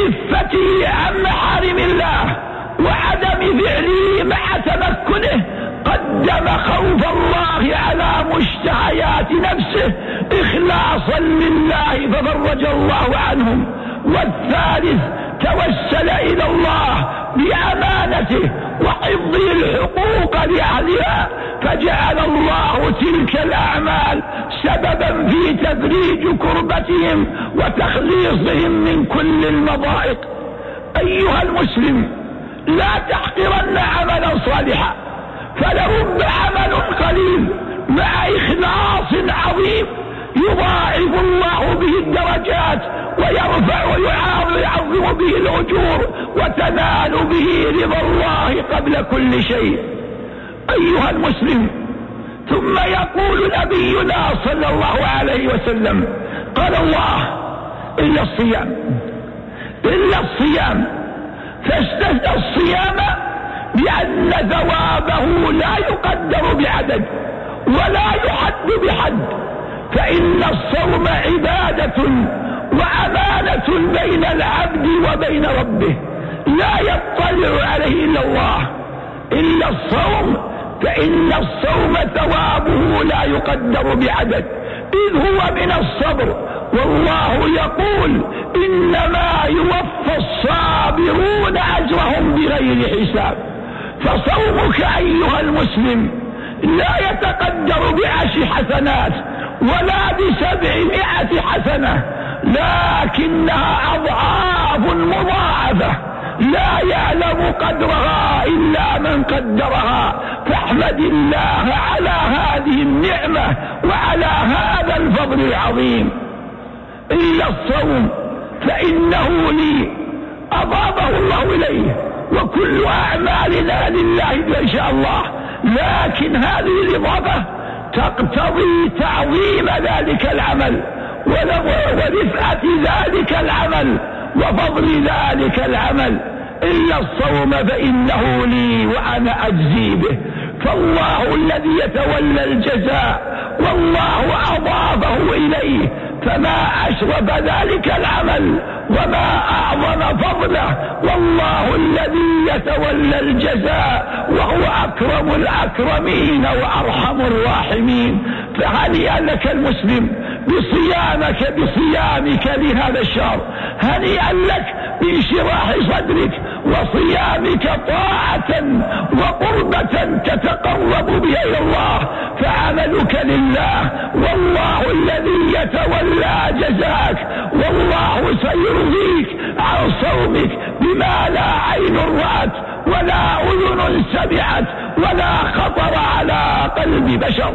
Speaker 1: بعفته عن محارم الله وعدم فعله مع تمكنه قدم خوف الله على مشتهيات نفسه إخلاصا لله ففرج الله عنهم. والثالث توسل إلى الله بأمانته وحفظ الحقوق لأهلها، فجعل الله تلك الأعمال سببا في تفريج كربتهم وتخليصهم من كل المضائق. أيها المسلم، لا تحقرن عملا صالحا، فلرب عمل قليل مع إخلاص عظيم يضاعف الله به الدرجات ويرفع ويعظم به الأجور وتنال به رضا الله قبل كل شيء. أيها المسلم، ثم يقول نبينا صلى الله عليه وسلم: قال الله: إلا الصيام إلا الصيام فاستثنى الصيام بأن ثوابه لا يقدر بعدد ولا يحد بحد، فإن الصوم عبادة وأمانة بين العبد وبين ربه لا يطلع عليه إلا الله. إلا الصوم فإن الصوم ثوابه لا يقدر بعدد، إذ هو من الصبر، والله يقول: إنما يوفى الصابرون أجرهم بغير حساب. فصومك أيها المسلم لا يتقدر بعشر حسنات ولا بسبعمائة حسنة، لكنها أضعاف مضاعفة لا يعلم قدرها إلا من قدرها. فاحمد الله على هذه النعمة وعلى هذا الفضل العظيم. إلا الصوم فإنه لي أضافه الله إليه، وكل أعمالنا لله إن شاء الله، لكن هذه الإضافة تقتضي تعظيم ذلك العمل ورفعة ذلك العمل وفضل ذلك العمل. إلا الصوم فإنه لي وأنا أجزي به، فالله الذي يتولى الجزاء والله أضافه إليه، فما أشرف ذلك العمل وما أعظم فضله، والله الذي يتولى الجزاء وهو أكرم الأكرمين وأرحم الراحمين. فهنيئا لك المسلم بصيامك بصيامك لهذا الشهر، هنيئا لك بانشراح صدرك وصيامك طاعة وقربة تتقرب بها إلى الله، فعملك لله، والله الذي يتولى جزاك، والله سيرضيك عن صومك بما لا عين رأت ولا أذن سمعت ولا خطر على قلب بشر.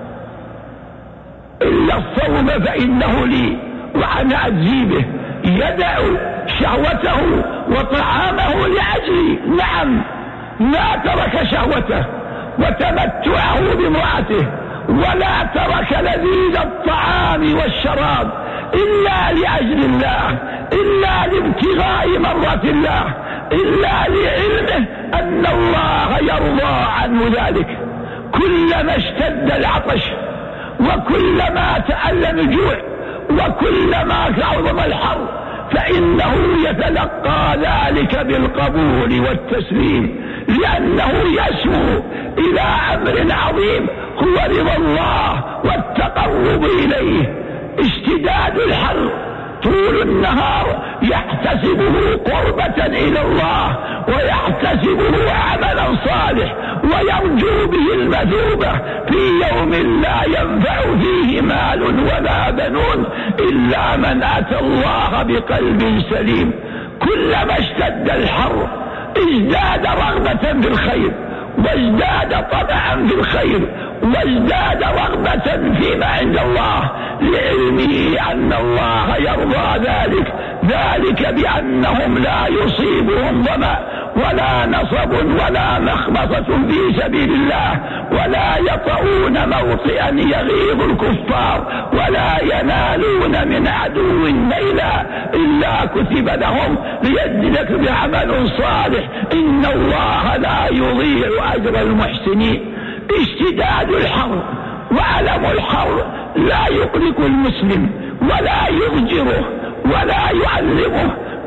Speaker 1: إلا الصوم فإنه لي وأنا أجزي به، يدع شهوته وطعامه لأجلي، نعم، لا ترك شهوته وتمتعه بامرأته ولا ترك لذيذ الطعام والشراب إلا لأجل الله، إلا لابتغاء مرضات الله، إلا لعلمه أن الله يرضى عنه ذلك. كلما اشتد العطش وكلما تألم الجوع وكلما عظم الحر فإنه يتلقى ذلك بالقبول والتسليم، لأنه يسمو إلى أمر عظيم هو رضا الله والتقرب إليه. اشتداد الحر طول النهار يحتسبه قربة إلى الله ويحتسبه عملا صالح ويرجو به المثوبة في يوم لا ينفع فيه مال ولا بنون إلا من أتى الله بقلب سليم. كلما اشتد الحر ازداد رغبة بالخير وازداد طمعا في الخير وازداد رغبة فيما عند الله، لعلمه أن الله يرضى ذلك، ذلك بأنهم لا يصيبهم ظمأ ولا نصب ولا مخمصة في سبيل الله، ولا يطؤون موطئا يغيظ الكفار ولا ينالون من عدو نيلا إلا كتب لهم ليجزيك بعمل صالح، إن الله لا يضيع أجر المحسنين. اشتداد الحر وألم الحر لا يقلق المسلم ولا يضجره ولا يعلمه،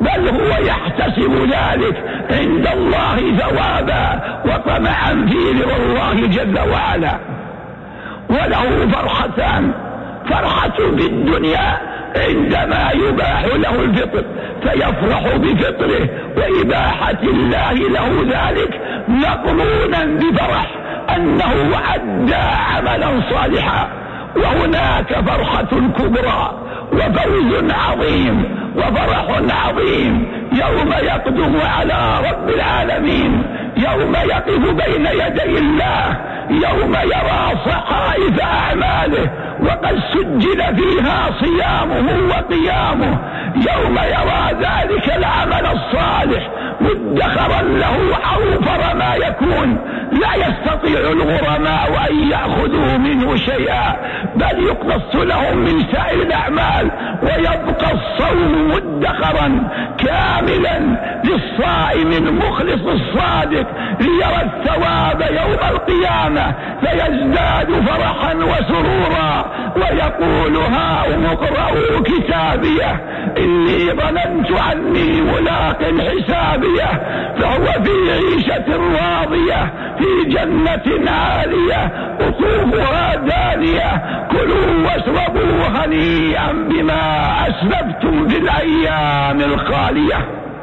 Speaker 1: بل هو يحتسب ذلك عند الله ثوابا وطمعا في رضا الله جل وعلا. وله فرحتان: فرحة في الدنيا عندما يباح له الفطر فيفرح بفطره وإباحة الله له ذلك، مقرونا بفرح أنه أدى عملا صالحا. وهناك فرحة كبرى وفوز عظيم وفرح عظيم يوم يقدم على رب العالمين، يوم يقف بين يدي الله، يوم يرى صحائف أعماله وقد سجل فيها صيامه وقيامه، يوم يرى ذلك العمل الصالح مدخرا له أوفر ما يكون، لا يستطيع الغرماء أن يأخذوا منه شيئا، بل يقتص لهم من سائر الأعمال، ويبقى الصوم مدخرا كاملا للصائم المخلص الصادق ليرى الثواب يوم القيامة، فيزداد فرحا وسرورا ويقول: هاؤم اقرءوا كتابيه إني ظننت عني ملاق حسابيه، فهو في عيشة راضية في جنة عالية قطوفها دانية، كلوا واشربوا هنيئا بما أسلفتم في الأيام الخالية.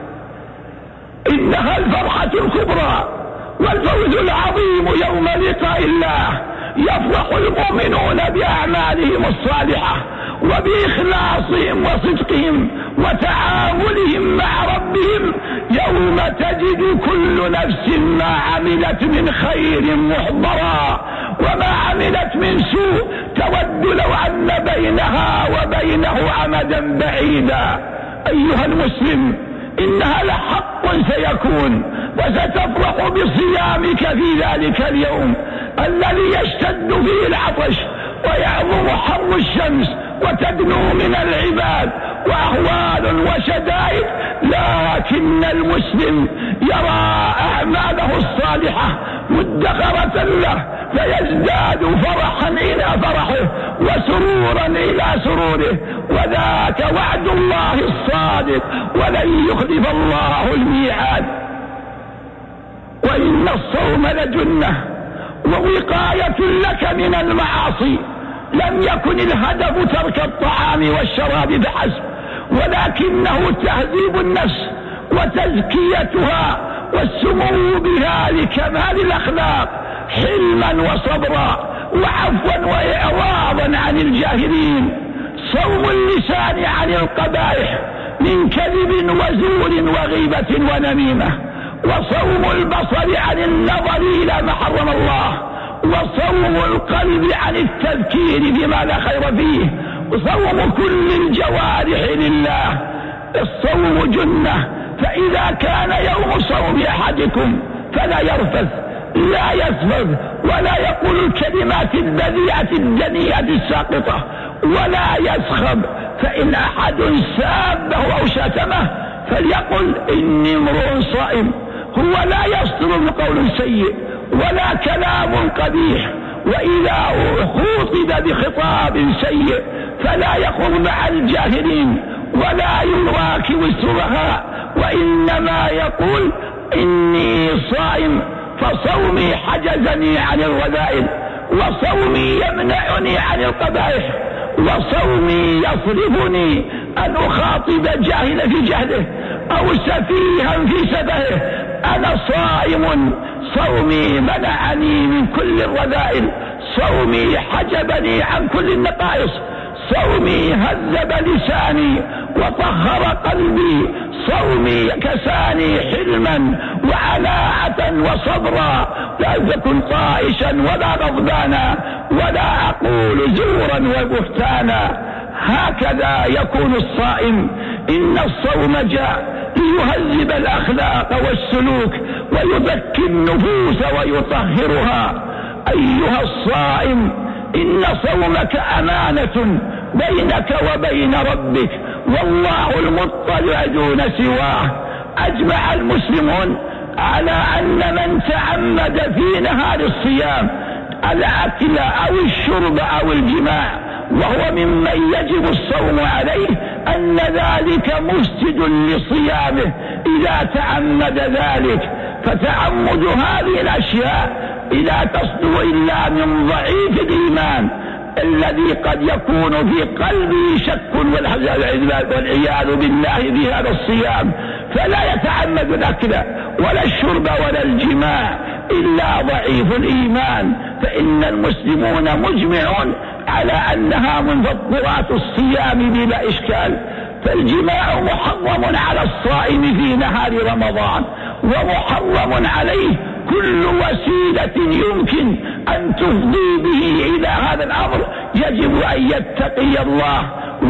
Speaker 1: إنها الفرحة الكبرى والفوز العظيم يوم لقاء الله. يفرح المؤمنون بأعمالهم الصالحة وبإخلاصهم وصدقهم وتعاملهم مع ربهم، يوم تجد كل نفس ما عملت من خير محضرا وما عملت من سوء تود لو أن بينها وبينه أمدا بعيدا. أيها المسلم، إنها لحق سيكون، وستفرح بصيامك في ذلك اليوم الذي يشتد فيه العطش ويعظم حر الشمس وتدنو من العباد وأهوال وشدائد، لكن المسلم يرى أعماله الصالحة مدخرة له فيزداد فرحا إلى فرحه وسرورا إلى سروره، وذاك وعد الله الصادق ولن يخلف الله الميعاد. وإن الصوم لجنة ووقاية لك من المعاصي. لم يكن الهدف ترك الطعام والشراب فحسب، ولكنه تهذيب النفس وتزكيتها والسمو بها لكمال الأخلاق، حلما وصبرا وعفوا وإعراضا عن الجاهلين. صوم اللسان عن القبائح من كذب وزور وغيبة ونميمة، وصوم البصر عن النظر إلى ما حرم الله، وصوم القلب عن التذكير بما لا خير فيه، وصوم كل الجوارح لله. الصوم جنة، فإذا كان يوم صوم أحدكم فلا يرفث لا يسفث ولا يقول الكلمات البذيئة الدنيئة الساقطة ولا يسخب، فإن أحد سابه أو شتمه فليقل إني امرؤ صائم. هو لا يصدر بقول سيء ولا كلام قبيح، وإذا خوطب بخطاب سيء فلا يخض مع الجاهلين ولا يراكب السفهاء، وإنما يقول إني صائم، فصومي حجزني عن الرذائل، وصومي يمنعني عن القبائح، وصومي يصرفني أن أخاطب جاهل في جهله أو سفيها في سفهه. أنا صائم، صومي منعني من كل الرذائل، صومي حجبني عن كل النقائص، صومي هذب لساني وطهر قلبي، صومي كساني حلما وعناعة وصبرا، لا تكن طائشا ولا غضبانا ولا أقول زورا وبهتانا. هكذا يكون الصائم. إن الصوم جاء ليهذب الأخلاق والسلوك ويزكي النفوس ويطهرها. أيها الصائم، إن صومك أمانة بينك وبين ربك، والله المطلع دون سواه. أجمع المسلمون على أن من تعمد في نهار الصيام الأكل أو الشرب أو الجماع وهو ممن يجب الصوم عليه أن ذلك مفسد لصيامه إذا تعمد ذلك. فتعمد هذه الأشياء لا تصدر إلا من ضعيف الإيمان الذي قد يكون في قلبه شك والعياذ بالله في هذا الصيام، فلا يتعمد الأكل ولا الشرب ولا الجماع إلا ضعيف الإيمان. فإن المسلمون مجمعون على أنها من مفطرات الصيام بلا إشكال. فالجماع محرم على الصائم في نهار رمضان، ومحرم عليه كل وسيلة يمكن أن تفضي به إلى هذا الأمر. يجب أن يتقي الله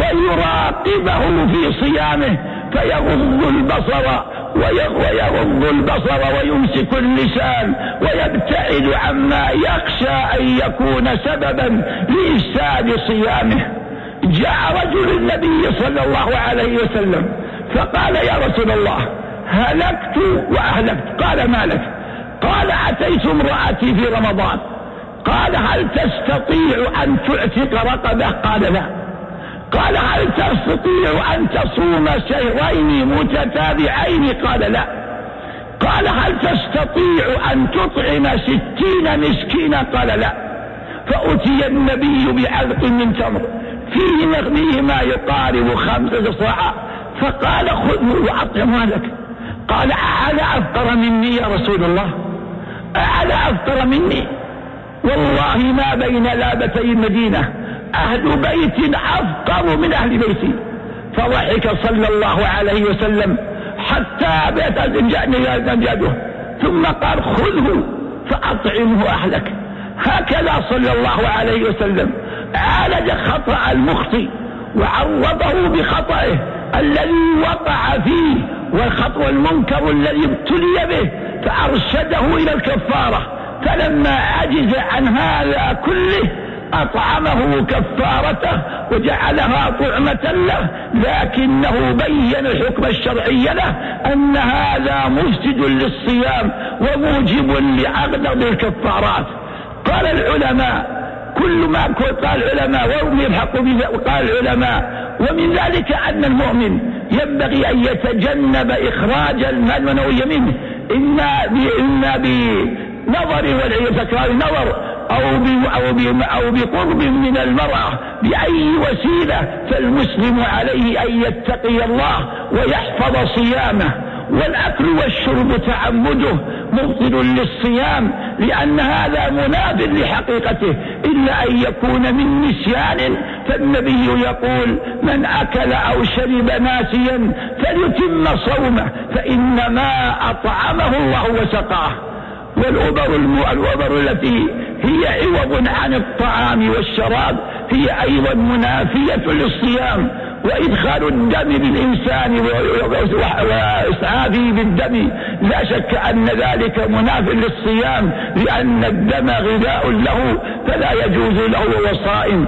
Speaker 1: ويراقبه في صيامه، فيغض البصر ويغض البصر ويمسك اللسان ويبتعد عما يخشى أن يكون سببا لإفساد صيامه. جاء رجل النبي صلى الله عليه وسلم فقال: يا رسول الله، هلكت وأهلكت. قال: ما لك؟ قال: أتيت امرأتي في رمضان. قال: هل تستطيع أن تعتق رقبة؟ قال: لا. قال: هل تستطيع أن تصوم شهرين متتابعين؟ قال: لا. قال: هل تستطيع أن تطعم ستين مسكينا؟ قال: لا. فأتي النبي بعلق من تمر فيه نغميه ما يقارب خمسة صاع، فقال: خذه وأطعمها لك. قال: أعلى أفطر مني يا رسول الله؟ أعلى أفطر مني؟ والله ما بين لابتي المدينة أهل بيت أفطر من أهل بيتي. فضحك صلى الله عليه وسلم حتى بيت جاده، ثم قال: خذه فأطعمه أهلك. هكذا صلى الله عليه وسلم عالج خطأ المخطئ وعوضه بخطئه الذي وقع فيه والخطأ المنكر الذي ابتلي به، فأرشده إلى الكفارة. فلما عجز عن هذا كله أطعمه كفارته وجعلها طعمة له، لكنه بين الحكم الشرعي له أن هذا مفسد للصيام وموجب لأغلب الكفارات. قال العلماء كل ما قال العلماء وهم يلحقوا به، وقال العلماء ومن ذلك أن المؤمن ينبغي أن يتجنب إخراج المال منوي منه إما إما بنظر والتكرار نظر أو أو بقرب من المرأة بأي وسيلة. فالمسلم عليه أن يتقي الله ويحفظ صيامه. والأكل والشرب تعمده مبطل للصيام، لأن هذا مناف لحقيقته إلا أن يكون من نسيان. فالنبي يقول: من أكل أو شرب ناسيا فليتم صومه، فإنما أطعمه الله وسقاه. والأبر الأبر التي هي عوض عن الطعام والشراب هي أيضا منافية للصيام. وإدخال الدم بالإنسان وإسعافه بالدم لا شك أن ذلك مناف للصيام، لأن الدم غذاء له فلا يجوز له وهو صائم.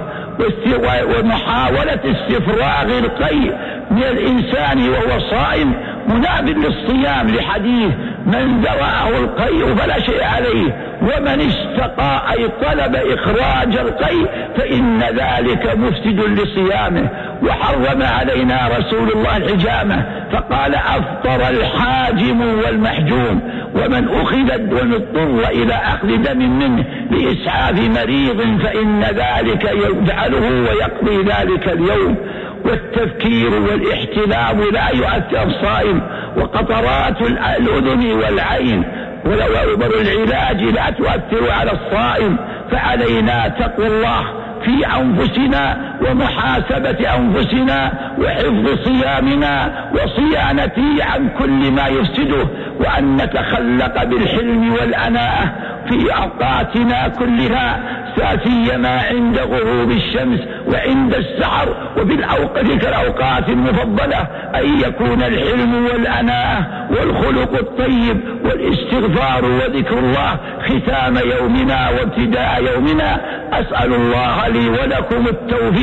Speaker 1: ومحاولة استفراغ القيء من الإنسان وهو صائم مناف للصيام، لحديث: من ذرأه القيء فلا شيء عليه، ومن استقى أي طلب إخراج القيء فإن ذلك مفسد لصيامه. وحرم علينا رسول الله الحجامة فقال: أفطر الحاجم والمحجوم. ومن أخذ واضطر إلى أخذ دم منه لإسعاف مريض فإن ذلك يجعله ويقضي ذلك اليوم. والتفكير والاحتلام لا يؤثر الصائم، وقطرات الأذن والعين وأبر العلاج لا تؤثر على الصائم. فعلينا تقوى الله في أنفسنا ومحاسبة أنفسنا وحفظ صيامنا وصيانته عن كل ما يفسده، وأن نتخلق بالحلم والأناءة في أوقاتنا كلها، سيما عند غروب الشمس وعند السحر وفي الأوقات المفضلة، أن يكون الحلم والأناءة والخلق الطيب والاستغفار وذكر الله ختام يومنا وابتداء يومنا. أسأل الله لي ولكم التوفيق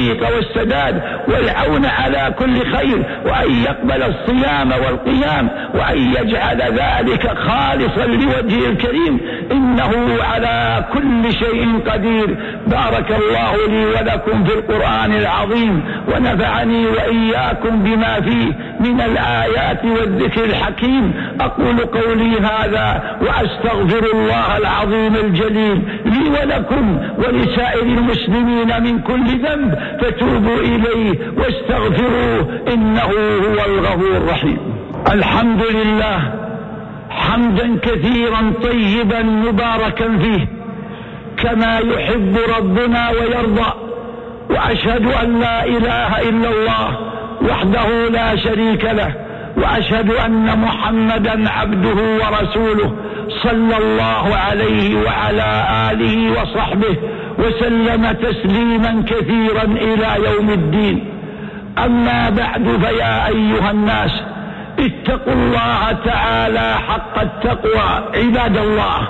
Speaker 1: التوفيق والسداد والعون على كل خير، وأن يقبل الصيام والقيام، وأن يجعل ذلك خالصا لوجهه الكريم، إنه على كل شيء قدير. بارك الله لي ولكم في القرآن العظيم، ونفعني وإياكم بما فيه من الآيات والذكر الحكيم. أقول قولي هذا وأستغفر الله العظيم الجليل لي ولكم ولسائر المسلمين من كل ذنب، فتوبوا إليه واستغفروه إنه هو الغفور الرحيم. الحمد لله حمدا كثيرا طيبا مباركا فيه كما يحب ربنا ويرضى، وأشهد أن لا إله إلا الله وحده لا شريك له، وأشهد أن محمدا عبده ورسوله صلى الله عليه وعلى آله وصحبه وسلم تسليما كثيرا إلى يوم الدين. أما بعد، فيا أيها الناس اتقوا الله تعالى حق التقوى. عباد الله،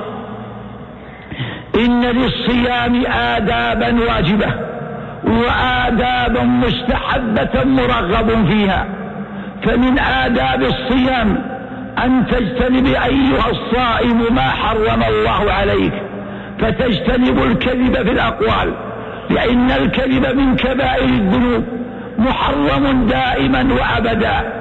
Speaker 1: إن للصيام آدابا واجبة وآدابا مستحبة مرغب فيها. فمن آداب الصيام أن تجتنب أيها الصائم ما حرم الله عليك، فتجتنب الكذب في الأقوال، لأن الكذب من كبائر الذنوب محرم دائما وأبدا،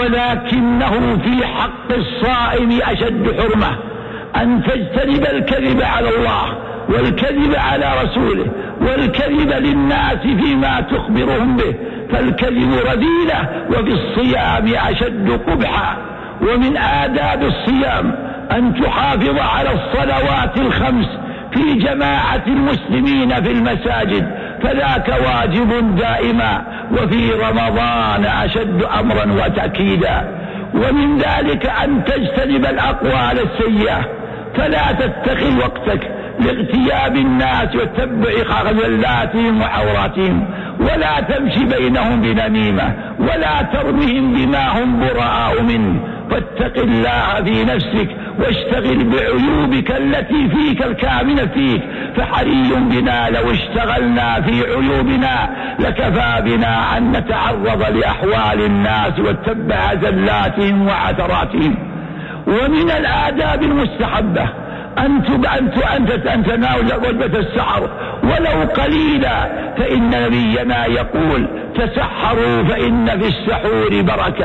Speaker 1: ولكنه في حق الصائم أشد حرمة. أن تجتنب الكذب على الله والكذب على رسوله والكذب للناس فيما تخبرهم به، فالكذب رذيلة وفي الصيام أشد قبحا. ومن آداب الصيام أن تحافظ على الصلوات الخمس في جماعة المسلمين في المساجد، فذاك واجب دائما، وفي رمضان أشد أمرا وتأكيدا. ومن ذلك أن تجتنب الأقوال السيئة، فلا تتخذ وقتك لاغتياب الناس وتتبع خذلاتهم وعوراتهم، ولا تمشي بينهم بنميمة، ولا ترمهم بما هم براء منه. فاتق الله في نفسك واشتغل بعيوبك التي فيك الكامنة فيك، فحري بنا لو اشتغلنا في عيوبنا لكفى بنا أن نتعرض لأحوال الناس واتبع زلاتهم وعثراتهم. ومن الآداب المستحبة أن أن تناول وجبة السحر ولو قليلا، فإن نبينا يقول تسحروا فإن في السحور بركة،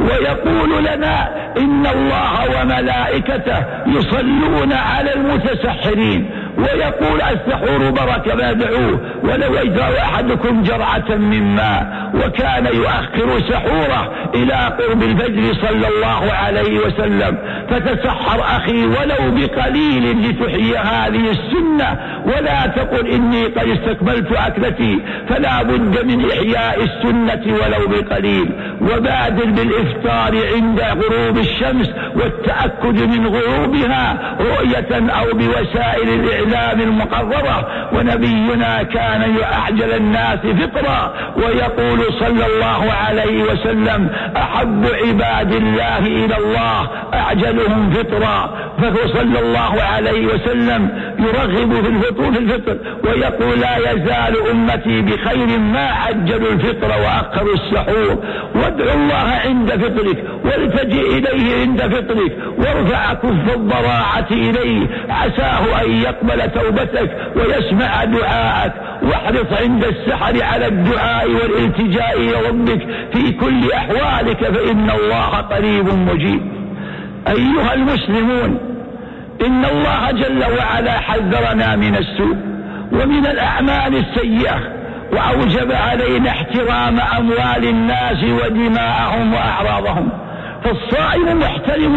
Speaker 1: ويقول لنا إن الله وملائكته يصلون على المتسحرين، ويقول السحور بركة فادعوه ولو أجرى أحدكم جرعة من ماء، وكان يؤخر سحوره إلى قرب الفجر صلى الله عليه وسلم. فتسحر أخي ولو بقليل لتحيي هذه السنة، ولا تقل إني قد استكملت أكلتي، فلا بد من إحياء السنة ولو بقليل. وبادر بالإفطار عند غروب الشمس والتأكد من غروبها رؤية أو بوسائل الإعلام المقررة. ونبينا كان يعجل الناس فطرا، ويقول صلى الله عليه وسلم أحب عباد الله إلى الله أعجلهم فطرا، فصلى الله عليه وسلم يرغب في الفطور في الفطر، ويقول لا يزال أمتي بخير ما عجلوا الفطر وأخروا السحور. وادعوا الله عند فطرك والتجئ إليه عند فطرك، وارفع كف الضراعة إليه، عساه أن يقبل توبتك ويسمع دعاءك. واحرص عند السحر على الدعاء والالتجاء إلى ربك في كل أحوالك، فإن الله قريب مجيب. أيها المسلمون، إن الله جل وعلا حذرنا من السوء ومن الأعمال السيئة، وأوجب علينا احترام أموال الناس ودماءهم وأعراضهم. فالصائم محترم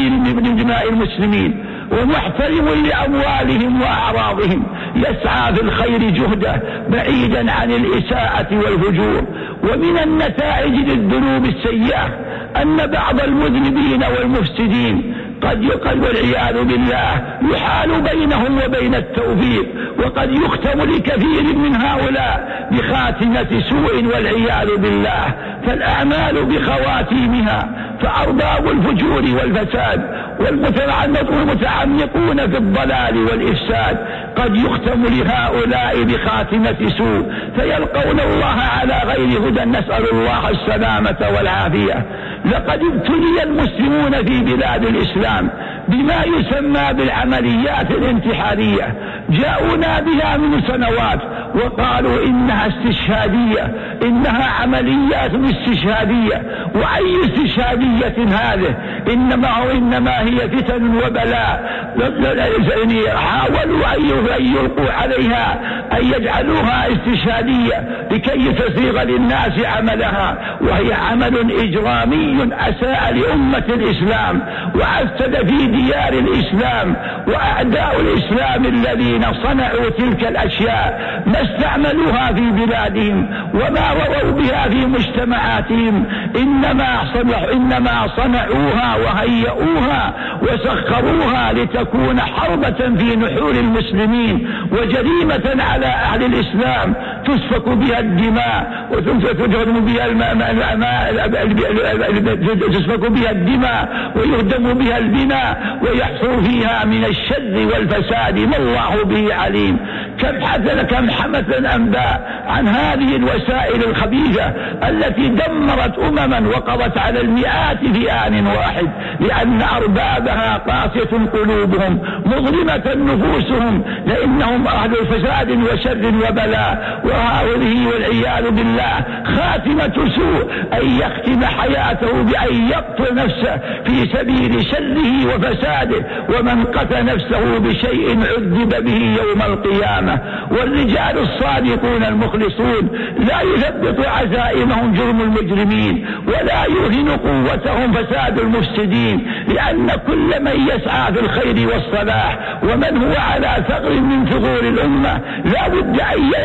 Speaker 1: لدماء المسلمين ومحترم لأموالهم وأعراضهم، يسعى في الخير جهده بعيدا عن الإساءة والفجور. ومن النتائج للذنوب السيئة أن بعض المذنبين والمفسدين قد يقل والعياذ بالله يحال بينهم وبين التوفيق، وقد يختم لكثير من هؤلاء بخاتمة سوء والعياذ بالله. فالأعمال بخواتيمها فأرباب الفجور والفساد والمتعمقون في الضلال والإفساد قد يختم لهؤلاء بخاتمة سوء فيلقون الله على غير هدى، نسأل الله السلامة والعافية. لقد ابتلي المسلمون في بلاد الإسلام بما يسمى بالعمليات الانتحارية، جاءونا بها من سنوات وقالوا إنها استشهادية، إنها عمليات استشهادية. وأي استشهادية هذه؟ إنما هو إنما هي فتن وبلاء. حاولوا أن يلقوا عليها أن يجعلوها استشهادية لكي تسيغ للناس عملها، وهي عمل إجرامي أساء لأمة الإسلام وأفسد في ديار الإسلام. وأعداء الإسلام الذين صنعوا تلك الأشياء ما استعملوها في بلادهم وما رضوا بها في مجتمعاتهم، إنما صنعوا, إنما صنعوها وهيئوها وسخروها لتكون حربة في نحور المسلمين وجريمة على أهل الإسلام تسفك بها الدماء وتجرم بها تسفك بها الدماء ويهدم بها البناء ويحصل فيها من الشر والفساد ما الله به عليم. كم حدث كم حمث الأنباء عن هذه الوسائل الخبيثة التي دمرت أمما وقضت على المئات في آن واحد، لأن أربابها قاسية قلوبهم مظلمة نفوسهم، لأنهم أهل فساد وشر وبلاء. وهذه والعياذ بالله خاتمة سوء، أن يختم حياته بأن يقتل نفسه في سبيل شره وفساده، ومن قتل نفسه بشيء عذب به يوم القيامة. والرجال الصادقون المخلصون لا يثبت عزائمهم جرم المجرمين ولا يوهن قوتهم فساد المفسدين، لأن كل من يسعى في الخير والصلاح ومن هو على ثغر من ثغور الأمة لا بد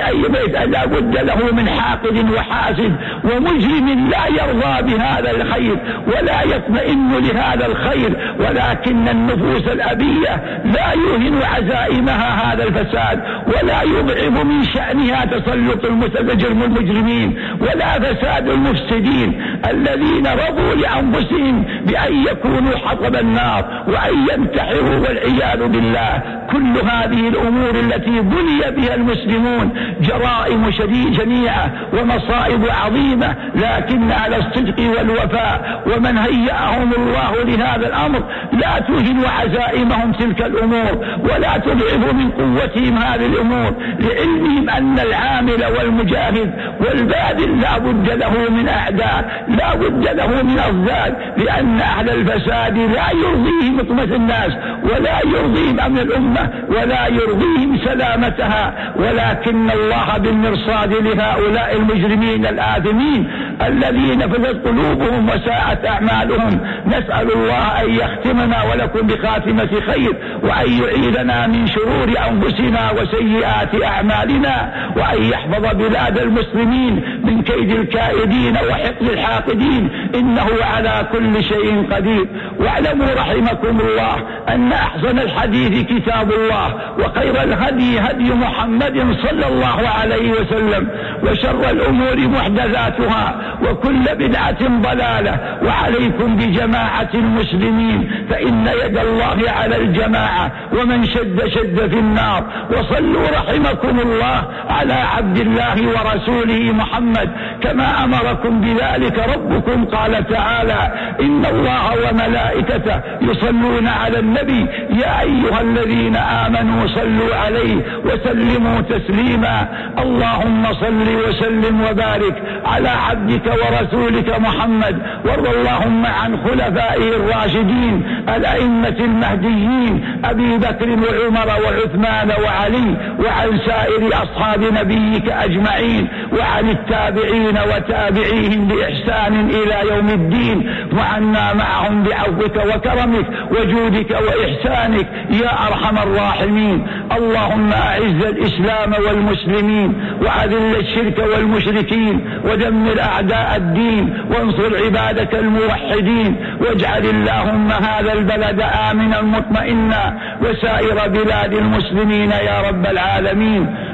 Speaker 1: أن لا بد له من حاقد وحاسد ومجرم لا يرضى بهذا الخير ولا يطمئن لهذا الخير، ولكن النفوس الأبية لا يوهن عزائمها هذا الفساد ولا يضعف من شأنها تسلط المتجرم المجرمين ولا فساد المفسدين الذين رضوا لأنفسهم بأن يكونوا حطب النار وأن ينتحروا والعياذ بالله. كل هذه الأمور التي بلي بها المسلمون جرائم شديدة جميعة ومصائب عظيمة، لكن على الصدق والوفاء ومن هيأهم الله لهذا الأمر لا تهن عزائمهم تلك الأمور ولا تضعف من قوتهم هذه الأمور، لعلمهم أن العامل والمجاهد والباذل لا بد له من أعداء، لا بد له من أضداد، لأن أهل الفساد لا يرضيهم اطمة الناس ولا يرضيهم أمن الأمة ولا يرضيهم سلامتها، ولكن الله بالمرصاد لهؤلاء المجرمين الآثمين الذين فسدت قلوبهم وساءت أعمالهم. نسأل الله أن يختمنا ولكم بخاتمة خير، وأن يعيذنا من شرور أنفسنا وسيئات أعمالنا، وأن يحفظ بلاد المسلمين من كيد الكائدين وحقد الحاقدين، إنه على كل شيء قدير. واعلموا رحمكم الله أن أحسن الحديث كتاب الله، وخير الهدي هدي محمد صلى الله عليه وسلم، وشر الأمور محدثاتها، وكل بدعة ضلالة. وعليكم بجماعة المسلمين فإن يد الله على الجماعة، ومن شد شد في النار. وصلوا رحمكم الله على عبد الله ورسوله محمد كما أمركم بذلك ربكم، قال تعالى: إن الله وملائكته يصلون على النبي يا أيها الذين آمنوا صلوا عليه وسلموا تسليما. اللهم صل وسلم وبارك على عبدك ورسولك محمد، وارض اللهم عن خلفائه الراشدين الأئمة المهديين أبي بكر وعمر وعثمان وعلي، وعن سائر أصحاب نبيك أجمعين، وعن التابعين وتابعيهم بإحسان إلى يوم الدين، وعنا معهم بعفوك وكرمك وجودك وإحسانك يا أرحم الراحمين. اللهم أعز الإسلام والمسلمين، وأذل الشرك والمشركين، ودمر أعداء الدين، وانصر عبادك الموحدين، واجعل اللهم هذا البلد آمنا مطمئنا وسائر بلاد المسلمين يا رب العالمين.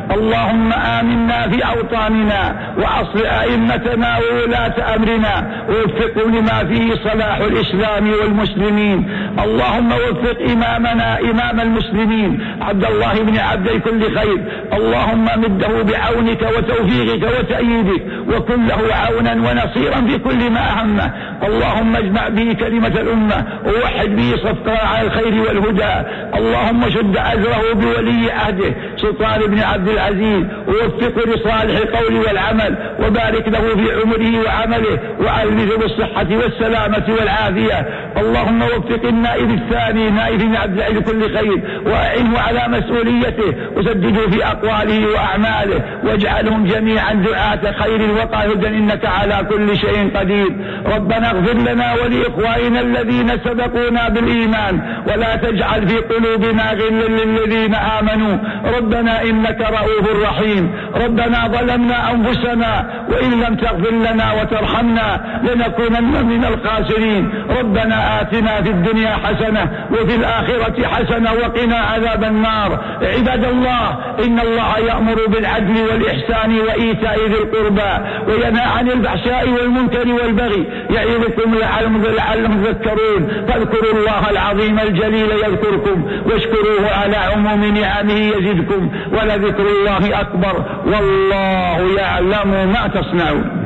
Speaker 1: اللهم آمنا في أوطاننا وأصلح أئمتنا وولاة أمرنا ووفقهم لما فيه صلاح الإسلام والمسلمين. اللهم وفق إمامنا إمام المسلمين عبد الله بن عبد كل خير، اللهم مده بعونك وتوفيقك وتأييدك وكن له عونا ونصيرا في كل ما أهمه. اللهم اجمع به كلمة الأمة ووحد به صفها على الخير والهدى. اللهم شد أجره بولي عهده سلطان بن عبد العزيز ووفقه لصالح القول والعمل وبارك له في عمره وعمله وألبسه بالصحة والسلامة والعافية. اللهم وفق النائب الثاني نائب بن عبد العزيز كل خير وأعنه على مسؤوليته وسدده في أقواله وأعماله واجعلهم جميعا دعاة خير وقاهدا إنك على كل شيء قدير. ربنا اغفر لنا ولإخواننا الذين سبقونا بالإيمان ولا تجعل في قلوبنا غلا للذين آمنوا ربنا إنك رؤوف رحيم. ربنا ظلمنا أنفسنا وإن لم تغفر لنا وترحمنا لنكونن من الخاسرين. ربنا آتنا في الدنيا حسنة وفي الآخرة حسنة وقنا عذاب النار. عباد الله، إن الله يأمر بالعدل والإحسان وإيتاء ذي القربى وينهى عن الفحشاء والمنكر والبغي يعظكم لعلكم تذكرون. فاذكروا الله العظيم الجليل يذكركم واشكروه على عموم نعمه يزدكم ولذكر الله أكبر والله يعلم ما تصنعون.